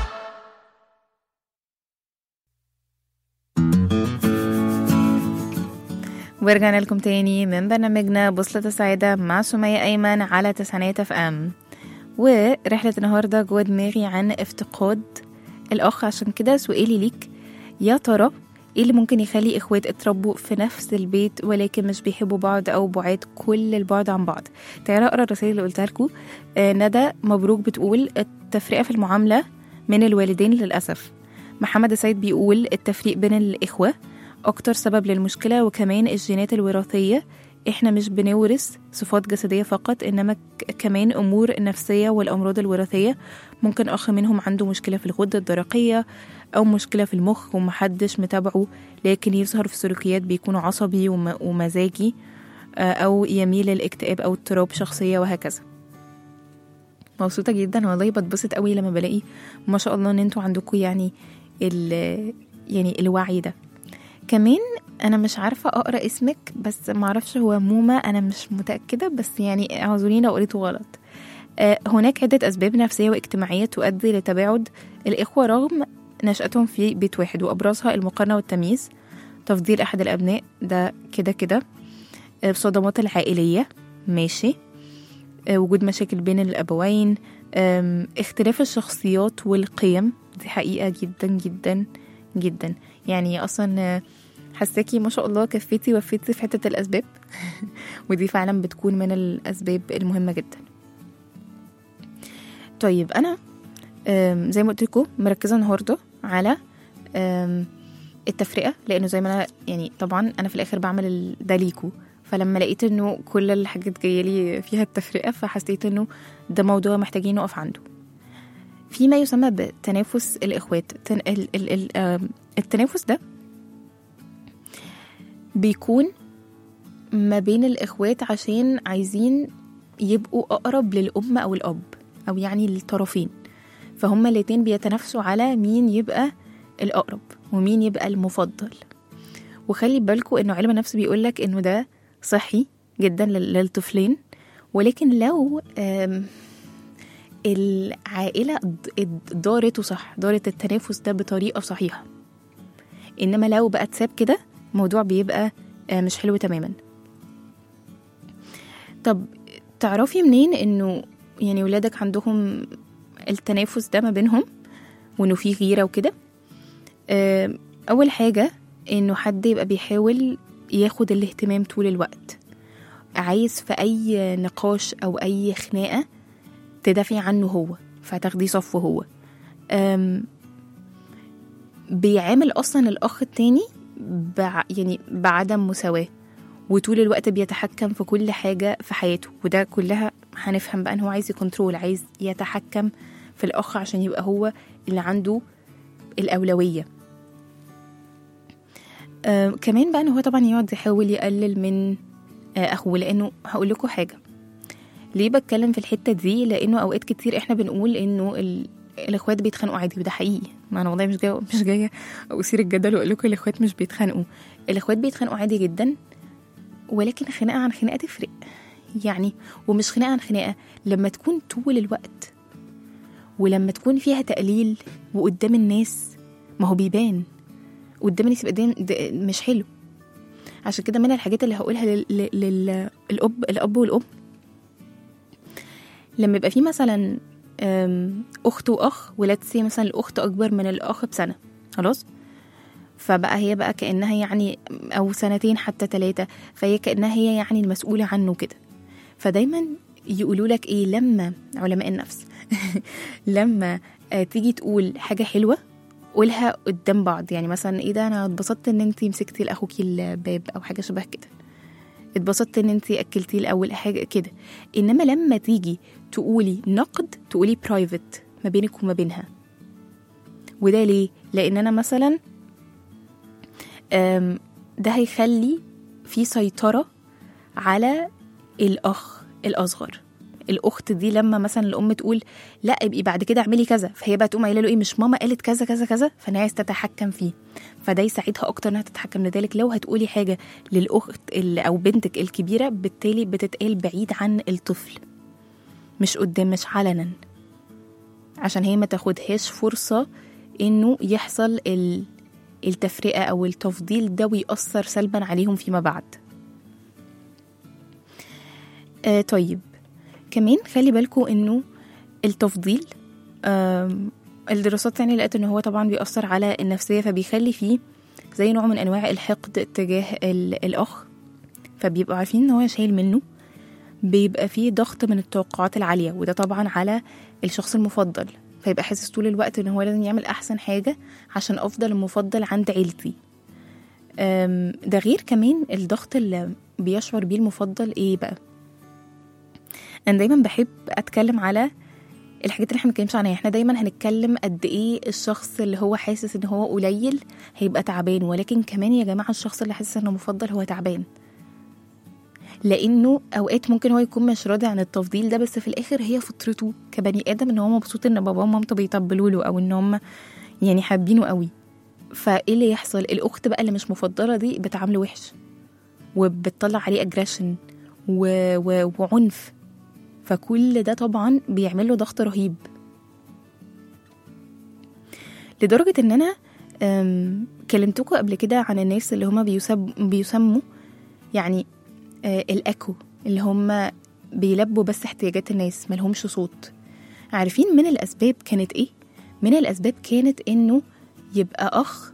ورجعنا لكم تاني من برنامجنا بوصلة السعادة مع سمية أيمن على تسعينات اف ام. ورحلة النهاردة جوه دماغي عن افتقاد الأخ. عشان كده سؤالي ليك، يا ترى ايه اللي ممكن يخلي اخوات اتربوا في نفس البيت ولكن مش بيحبوا بعض او بعاد كل البعد عن بعض؟ تعالوا اقرا الرسائل اللي قلتها لكم. آه ندى مبروك بتقول التفرقة في المعاملة من الوالدين للأسف. محمد السيد بيقول التفريق بين الإخوة أكتر سبب للمشكلة، وكمان الجينات الوراثية. إحنا مش بنورث صفات جسدية فقط، إنما ك- كمان أمور نفسية والأمراض الوراثية. ممكن أخ منهم عنده مشكلة في الغدة الدرقية أو مشكلة في المخ ومحدش متابعه، لكن يظهر في سلوكيات بيكون عصبي وم- ومزاجي، آه، أو يميل للاكتئاب أو اضطراب شخصية وهكذا. مبسوطة جدا والله، بتبسط قوي لما بلاقي ما شاء الله ان انتوا عندكم يعني ال يعني الوعي ده. كمان انا مش عارفة اقرا اسمك، بس معرفش هو موما، انا مش متأكدة، بس يعني اعذروني لو قريته غلط. آه هناك عدة اسباب نفسية واجتماعية تؤدي لتباعد الاخوة رغم نشأتهم في بيت واحد، وابرزها المقارنة والتمييز، تفضيل احد الابناء ده كده كده، آه، الصدمات العائلية ماشي، وجود مشاكل بين الأبوين، أم، اختلاف الشخصيات والقيم، دي حقيقة جدا جدا جدا. يعني أصلا حساكي ما شاء الله كفتي وفتي في حتة الأسباب ودي فعلا بتكون من الأسباب المهمة جدا. طيب أنا أم، زي ما قلت لكم مركزة النهاردة على أم، التفرقة، لأنه زي ما أنا يعني طبعا أنا في الآخر بعمل ال- ده ليكو، فلما لقيت انه كل الحاجات جايه لي فيها التفرقه، فحسيت انه ده موضوع محتاجين نقف عنده. في ما يسمى بتنافس الاخوات. تن... ال... ال... ال... آم، التنافس ده بيكون ما بين الاخوات عشان عايزين يبقوا اقرب للام او الاب، او يعني للطرفين، فهم الاتنين بيتنافسوا على مين يبقى الاقرب ومين يبقى المفضل. وخلي بالكوا انه علم النفس بيقولك انه ده صحي جدا لل- للطفلين، ولكن لو آم، العائلة د- دارت صح، دارت التنافس ده بطريقة صحيحة. إنما لو بقى تساب كده الموضوع بيبقى آه، مش حلو تماما. طب تعرفي منين إنه يعني ولادك عندهم التنافس ده ما بينهم وإنه في غيرة وكده؟ آه، أول حاجة إنه حد يبقى بيحاول ياخد الاهتمام طول الوقت، عايز في أي نقاش أو أي خناقة تدافعي عنه هو، فتاخدي صفه هو. أم بيعامل أصلا الأخ التاني بع يعني بعدم مساواة، وطول الوقت بيتحكم في كل حاجة في حياته، وده كلها هنفهم بقى إن هو عايز يكنترول، عايز يتحكم في الأخ عشان يبقى هو اللي عنده الأولوية. آه كمان بقى إن هو طبعا يقعد يحاول يقلل من آه أخوه، لأنه هقول لكم حاجة ليه بتكلم في الحتة دي، لأنه أوقات كتير إحنا بنقول إنه ال... الإخوات بيتخانقوا عادي، وده حقيقي. ما أنا والله مش جاية مش جاية أثير الجدل وأقول لكم الإخوات مش بيتخانقوا، الإخوات بيتخانقوا عادي جدا، ولكن خناقة عن خناقة تفرق يعني. ومش خناقة عن خناقة لما تكون طول الوقت، ولما تكون فيها تقليل وقدام الناس، ما هو بيبان قدام الناس يبقى ده مش حلو. عشان كده من الحاجات اللي هقولها لل... لل... الأب الأب والأم، لما يبقى في مثلا أخت وأخ، ولاد سي مثلا الأخت أكبر من الأخ بسنة، خلاص فبقى هي بقى كأنها يعني أو سنتين حتى ثلاثة، فهي كأنها هي يعني المسؤولة عنه كده. فدايما يقولوا لك إيه لما علماء النفس لما تيجي تقول حاجة حلوة قولها قدام بعض، يعني مثلا إيه ده أنا اتبسطت إن أنتي مسكتي لأخوكي الباب أو حاجة شبه كده، اتبسطت إن أنتي أكلتيه الأول حاجة كده. إنما لما تيجي تقولي نقد تقولي برايفت ما بينك وما بينها. وده ليه؟ لأن أنا مثلا ده هيخلي في سيطرة على الأخ الأصغر. الأخت دي لما مثلا الأم تقول لا ابقي بعد كده اعملي كذا، فهي بقى تقوم قايله له إيه مش ماما قالت كذا كذا كذا، فأنا عايز تتحكم فيه، فده يساعدها أكتر إنها تتحكم. لذلك لو هتقولي حاجة للأخت أو بنتك الكبيرة بالتالي بتتقال بعيد عن الطفل، مش قدام، مش علنا، عشان هي ما تاخدهاش فرصة إنه يحصل التفرقة أو التفضيل ده ويأثر سلبا عليهم فيما بعد. آه طيب كمان خلي بالكوا إنه التفضيل آه الدراسات يعني لقت إنه هو طبعا بيأثر على النفسية، فبيخلي فيه زي نوع من أنواع الحقد تجاه الأخ، فبيبقوا عارفين إن هو شايل منه، بيبقى فيه ضغط من التوقعات العالية، وده طبعا على الشخص المفضل، فيبقى حاسس طول الوقت إن هو لازم يعمل أحسن حاجة عشان أفضل المفضل عند عيلتي. ده غير كمان الضغط اللي بيشعر بيه المفضل إيه بقى. أنا دايما بحب أتكلم على الحاجات اللي احنا متكلمش عنها. احنا دايما هنتكلم قد إيه الشخص اللي هو حاسس إن هو قليل هيبقى تعبان، ولكن كمان يا جماعة الشخص اللي حاسس إنه مفضل هو تعبان، لأنه أوقات ممكن هو يكون مش راضي عن التفضيل ده، بس في الآخر هي فطرته كبني آدم إن هو مبسوط إن باباه ومامته بيطبلوا له أو إن هم يعني حابينه قوي. فإيه اللي يحصل؟ الأخت بقى اللي مش مفضلة دي بتعامله وحش وبتطلع عليه أجريشن و... و... وعنف، فكل ده طبعا بيعمل له ضغط رهيب، لدرجة إن أنا كلمتكم قبل كده عن الناس اللي هم بيسب... بيسموا يعني آه الأكو، اللي هم بيلبوا بس احتياجات الناس ملهمش صوت. عارفين من الأسباب كانت إيه؟ من الأسباب كانت إنه يبقى أخ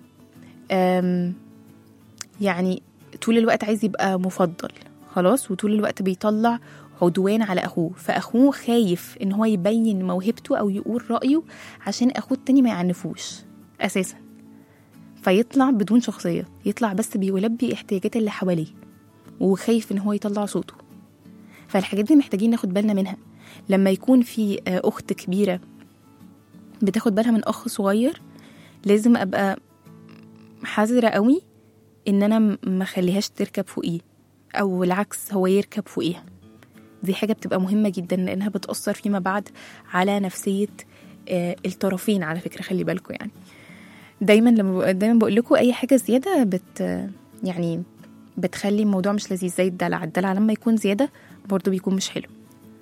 يعني طول الوقت عايز يبقى مفضل خلاص، وطول الوقت بيطلع عدوان على أخوه، فأخوه خايف إن هو يبين موهبته أو يقول رأيه عشان أخوه التاني ما يعنفوش أساسا، فيطلع بدون شخصية، يطلع بس بيلبي احتياجات اللي حواليه وخايف إن هو يطلع صوته. فالحاجات دي محتاجين ناخد بالنا منها. لما يكون في أخت كبيرة بتاخد بالها من أخ صغير لازم أبقى حذرة قوي إن أنا ما خليهاش تركب فوقيه أو العكس هو يركب فوقيها. دي حاجة بتبقى مهمة جدا لأنها بتأثر فيما بعد على نفسية الطرفين. على فكرة خلي بالكم يعني دايما لما دايما بقول لكم أي حاجة زيادة بت يعني بتخلي الموضوع مش لذيذ، زي الدلع. الدلع لما يكون زيادة برضو بيكون مش حلو.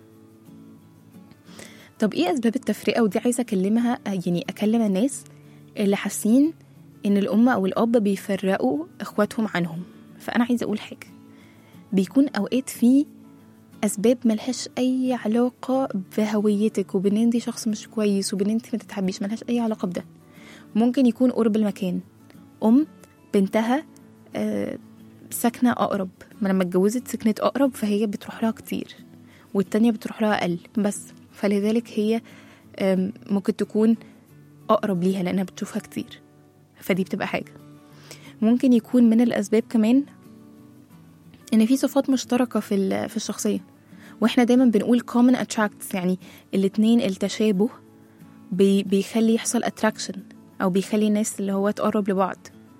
طب ايه أسباب التفرقة؟ ودي عايزة أكلمها يعني أكلم الناس اللي حاسين إن الأم أو الأب بيفرقوا إخواتهم عنهم. فأنا عايزة أقول حاجة، بيكون أوقات في أسباب ملهاش أي علاقة بهويتك وبين انت شخص مش كويس وبين انت ما تتحبيش، ملهاش أي علاقة بده. ممكن يكون قرب المكان، أم بنتها آه ساكنة أقرب، ما لما اتجوزت سكنت أقرب فهي بتروح لها كتير والتانية بتروح لها أقل، بس فلذلك هي ممكن تكون أقرب ليها لأنها بتشوفها كتير، فدي بتبقى حاجة. ممكن يكون من الأسباب كمان إن في صفات مشتركة في في الشخصية، وإحنا دايما بنقول common attracts، يعني الاتنين التشابه بي بيخلي يحصل attraction أو بيخلي الناس اللي هو تقرب لبعض،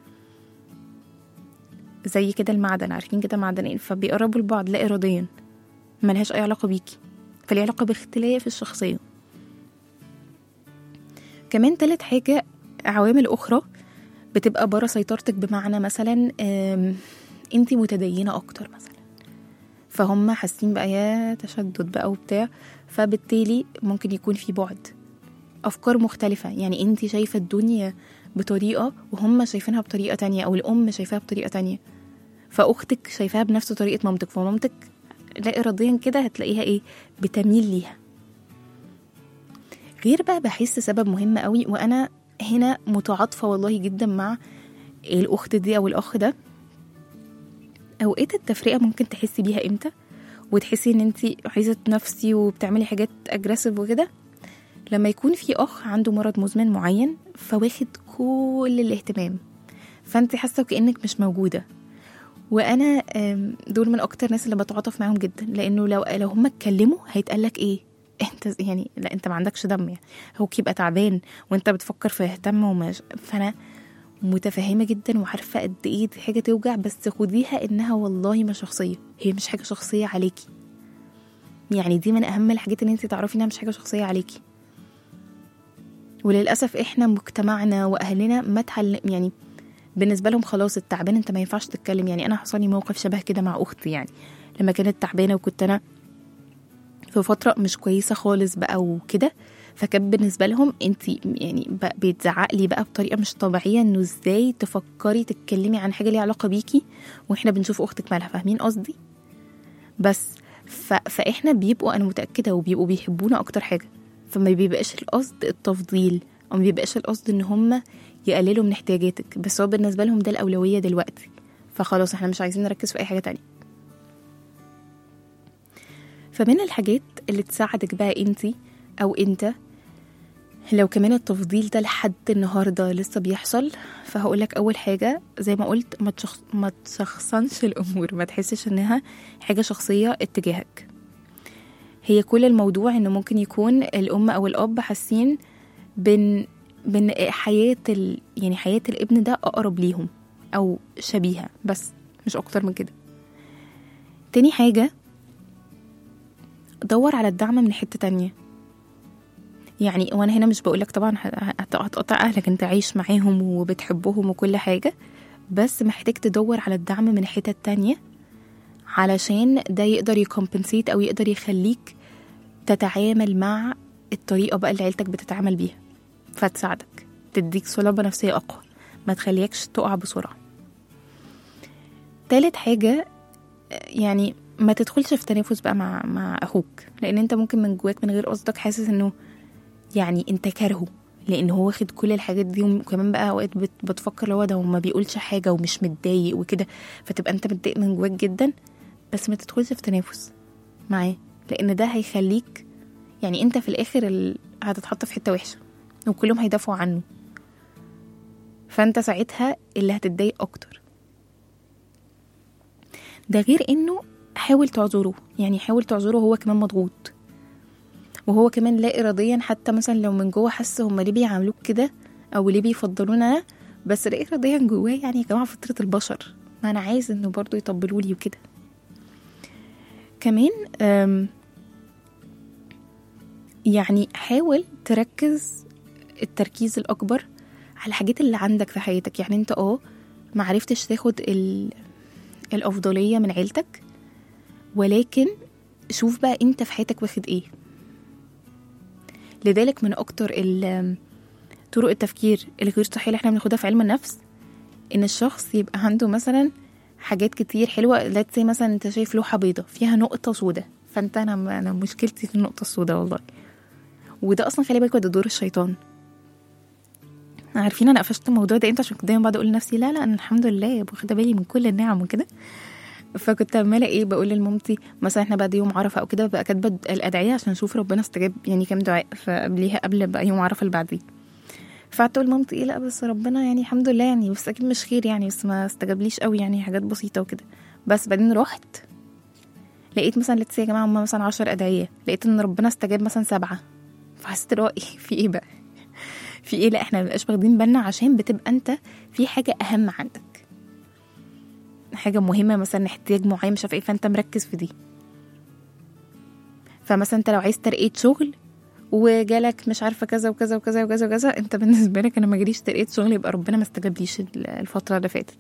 زي كده المعدن، عارفين كده معدنين فبيقربوا لبعض لا إراديا، ملهاش أي علاقة بيكي، فليه علاقة باختلاف الشخصية. كمان تالت حاجة عوامل أخرى بتبقى برا سيطرتك، بمعنى مثلا انتي متدينة أكتر مثلا، فهم حاسين بقى يا تشدد بقى وبتاع، فبالتالي ممكن يكون في بعد أفكار مختلفة. يعني انتي شايفة الدنيا بطريقة وهم شايفينها بطريقة تانية، أو الأم شايفاها بطريقة تانية، فأختك شايفاها بنفس طريقة مامتك، فمامتك لا إراديا كده هتلاقيها إيه بتميل ليها. غير بقى بحس سبب مهم قوي، وأنا هنا متعاطفة والله جدا مع الأخت دي أو الأخ ده، أوقات التفرقة ممكن تحسي بيها إمتى وتحسي إن أنتي عايزة تنافسي وبتعملي حاجات أجريسيف وكده، لما يكون في أخ عنده مرض مزمن معين فواخد كل الاهتمام، فأنتي حاسة كأنك مش موجودة. وأنا دول من أكتر الناس اللي بتعاطف معاهم جدا، لأنه لو لو هم اتكلموا هيتقالك إيه انت يعني لا انت ما عندكش دم، يعني هو يبقى تعبان وانت بتفكر في اهتم ومش. فانا متفهمه جدا وعارفه قد ايه دي حاجه توجع، بس خديها انها والله ما شخصيه، هي مش حاجه شخصيه عليكي. يعني دي من اهم الحاجات ان انت تعرفي انها مش حاجه شخصيه عليكي. وللاسف احنا مجتمعنا واهلنا ما تعلم، يعني بالنسبه لهم خلاص التعبان انت ما ينفعش تتكلم. يعني انا حصل لي موقف شبه كده مع اختي، يعني لما كانت تعبانه وكنت انا في فترة مش كويسة خالص بقى وكده، فكان بالنسبة لهم انتي يعني بيتزعق لي بقى بطريقة مش طبيعية انه ازاي تفكري تتكلمي عن حاجة ليها علاقة بيكي واحنا بنشوف اختك مالها. فاهمين قصدي؟ بس ف... فاحنا بيبقوا انا متأكدة وبيبقوا بيحبونا اكتر حاجة، فما بيبقاش القصد التفضيل او ما بيبقاش القصد ان هم يقللوا من احتياجاتك، بس هو بالنسبة لهم ده الأولوية دلوقتي، فخلاص احنا مش عايزين نركز في اي حاجة تانية. فمن الحاجات اللي تساعدك بقى انتي او انت لو كمان التفضيل ده لحد النهاردة لسه بيحصل، فهقولك اول حاجة زي ما قلت ما, تشخص ما تشخصنش الامور، ما تحسش انها حاجة شخصية اتجاهك. هي كل الموضوع انه ممكن يكون الام او الاب حاسين بن بن حياة ال... يعني حياة الابن ده اقرب ليهم او شبيهة، بس مش اكتر من كده. تاني حاجة دور على الدعم من حتة تانية. يعني وانا هنا مش بقولك طبعا هتقطع اهلك، انت عايش معاهم وبتحبهم وكل حاجة، بس محتاج تدور على الدعم من حتة تانية علشان ده يقدر يكمبنسيت او يقدر يخليك تتعامل مع الطريقة بقى اللي عيلتك بتتعامل بيها، فتساعدك تديك صلابة نفسية اقوى، ما تخليكش تقع بسرعة. تالت حاجة يعني ما تدخلش في تنافس بقى مع مع اخوك، لان انت ممكن من جواك من غير قصدك حاسس انه يعني انت كارهه لان هو واخد كل الحاجات دي، وكمان بقى اوقات بتفكر لو ده وما بيقولش حاجه ومش متضايق وكده، فتبقى انت متضايق من جواك جدا. بس ما تدخلش في تنافس معاه، لان ده هيخليك يعني انت في الاخر ال... هتتحط في حته وحشه وكلهم هيدافعوا عنه، فانت ساعتها اللي هتتضايق اكتر. ده غير انه حاول تعذره، يعني حاول تعذره هو كمان مضغوط، وهو كمان لا إراديا حتى مثلا لو من جوه حس هم ليه بيعاملوك كده أو ليه بيفضلونا، بس لا إراديا جواه يعني يا جماعة فطرة البشر، ما أنا عايز إنه برضو يطبلولي وكده. كمان يعني حاول تركز التركيز الأكبر على الحاجات اللي عندك في حياتك. يعني انت اه معرفتش تاخد الأفضلية من عيلتك، ولكن شوف بقى انت في حياتك واخد ايه. لذلك من اكتر طرق التفكير الغير صحية اللي احنا بناخدها في علم النفس ان الشخص يبقى عنده مثلا حاجات كتير حلوة، لا تسي مثلا انت شايف لوحة بيضة فيها نقطة سودة، فانت انا انا مشكلتي في النقطة السودة والله. وده اصلا خلي بالك ده دور الشيطان. عارفين انا قفشت الموضوع ده امتى؟ عشان كنت دايما بقعد اقول لنفسي لا لا انا الحمد لله واخده بالي من كل النعم وكده. فكنت عماله ايه بقول لمامتي مثلا احنا بعد يوم عرفه او كده بقى كاتبه الادعيه عشان اشوف ربنا استجاب يعني كام دعاء فقبليها قبل بقى يوم عرفه اللي بعديه. فقعدت اقول لمامتي ايه لا بس ربنا يعني الحمد لله يعني بس اكيد مش خير يعني بس ما استجابليش قوي يعني حاجات بسيطه وكده. بس بعدين رحت لقيت مثلا لقيت يا جماعه هم مثلا عشر ادعيه، لقيت ان ربنا استجاب مثلا سبعه. فحسيت رأي في ايه بقى في ايه؟ لا احنا مبقاش واخدين بالنا عشان بتبقى انت في حاجه اهم عندك، حاجه مهمه مثلا احتياج معين مش عارف ايه، فانت مركز في دي. فمثلا انت لو عايز ترقية شغل وجالك مش عارفه كذا وكذا وكذا وكذا وكذا، انت بالنسبه لك انا ما جاليش ترقية شغل يبقى ربنا ما استجابليش الفتره اللي فاتت.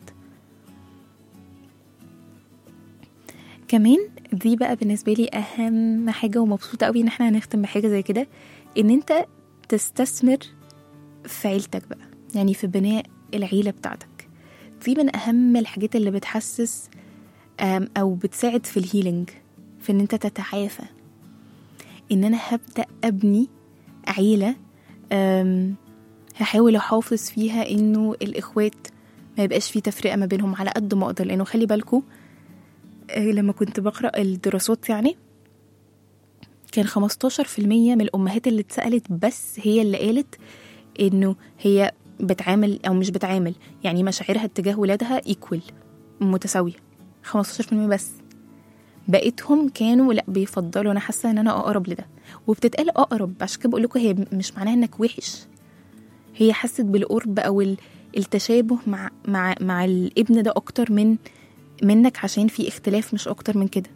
كمان دي بقى بالنسبه لي اهم حاجه ومبسوطه قوي ان احنا هنختم بحاجه زي كده، ان انت تستثمر في عيلتك بقى، يعني في بناء العيله بتاعتك. دي من اهم الحاجات اللي بتحسس او بتساعد في الهيلينج، في ان انت تتعافى. ان انا هبدأ ابني عيلة هحاول احافظ فيها انه الاخوات ما ما يبقاش في تفرقة ما بينهم على قد ما أقدر. لأنه خلي بالكو لما كنت بقرأ الدراسات يعني كان خمستاشر في المية من الأمهات اللي اتسألت بس هي اللي قالت إنه هي بتعامل أو مش بتعامل، يعني مشاعرها اتجاه ولادها إيكوال متساوية. خمستاشر في المية بس. بقيتهم كانوا لا بيفضلوا. أنا حاسة إن أنا أقرب لده، وبتتقال أقرب عشان كده بقول لكم هي مش معناها إنك وحش، هي حست بالقرب أو التشابه مع مع مع الابن ده أكتر من منك عشان في اختلاف مش أكتر من كده.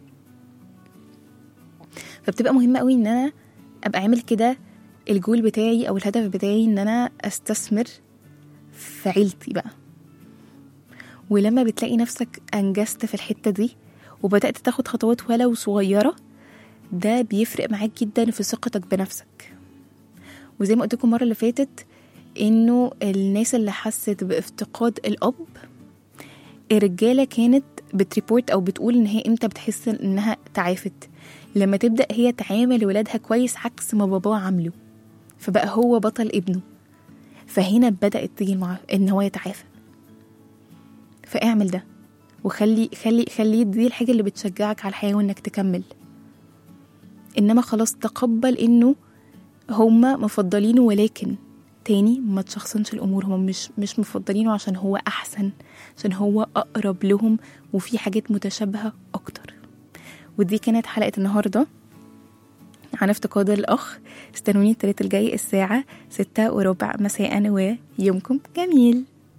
فبتبقى مهمة قوي إن أنا أبقى عامل كده الجول بتاعي أو الهدف بتاعي إن أنا أستثمر في عيلتي بقى. ولما بتلاقي نفسك أنجزت في الحتة دي وبدأت تاخد خطوات ولو صغيرة، ده بيفرق معاك جدا في ثقتك بنفسك. وزي ما قلت لكم المرة اللي فاتت إنه الناس اللي حست بافتقاد الأب، الرجالة كانت بتريبورت أو بتقول إن هي إمتى بتحس إنها تعافت، لما تبدأ هي تعامل ولادها كويس عكس ما باباه عامله، فبقى هو بطل ابنه، فهنا بدأت تيجي معاه إن هو يتعافى. فاعمل ده وخلي خلي خلي دي الحاجة اللي بتشجعك على الحياة وإنك تكمل. إنما خلاص تقبل إنه هما مفضلينه، ولكن تاني ما تشخصنش الأمور. هما مش مش مفضلينه عشان هو أحسن، عشان هو أقرب لهم وفي حاجات متشابهة أكتر. ودي كانت حلقة النهاردة عن افتقاد الأخ. استنوني التلاتة الجاي الساعة ستة وربع مساء، ويومكم جميل.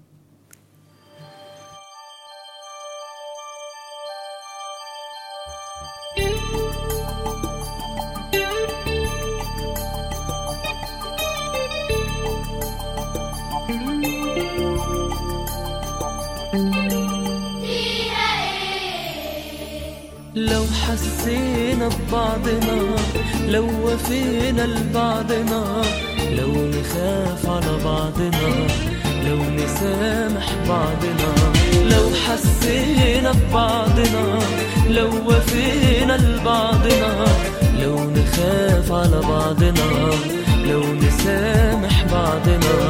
لو حسينا ببعضنا، لو وفينا لبعضنا، لو نخاف على بعضنا، لو نسامح بعضنا. لو حسينا ببعضنا، لو وفينا لبعضنا، لو نخاف على بعضنا، لو نسامح بعضنا.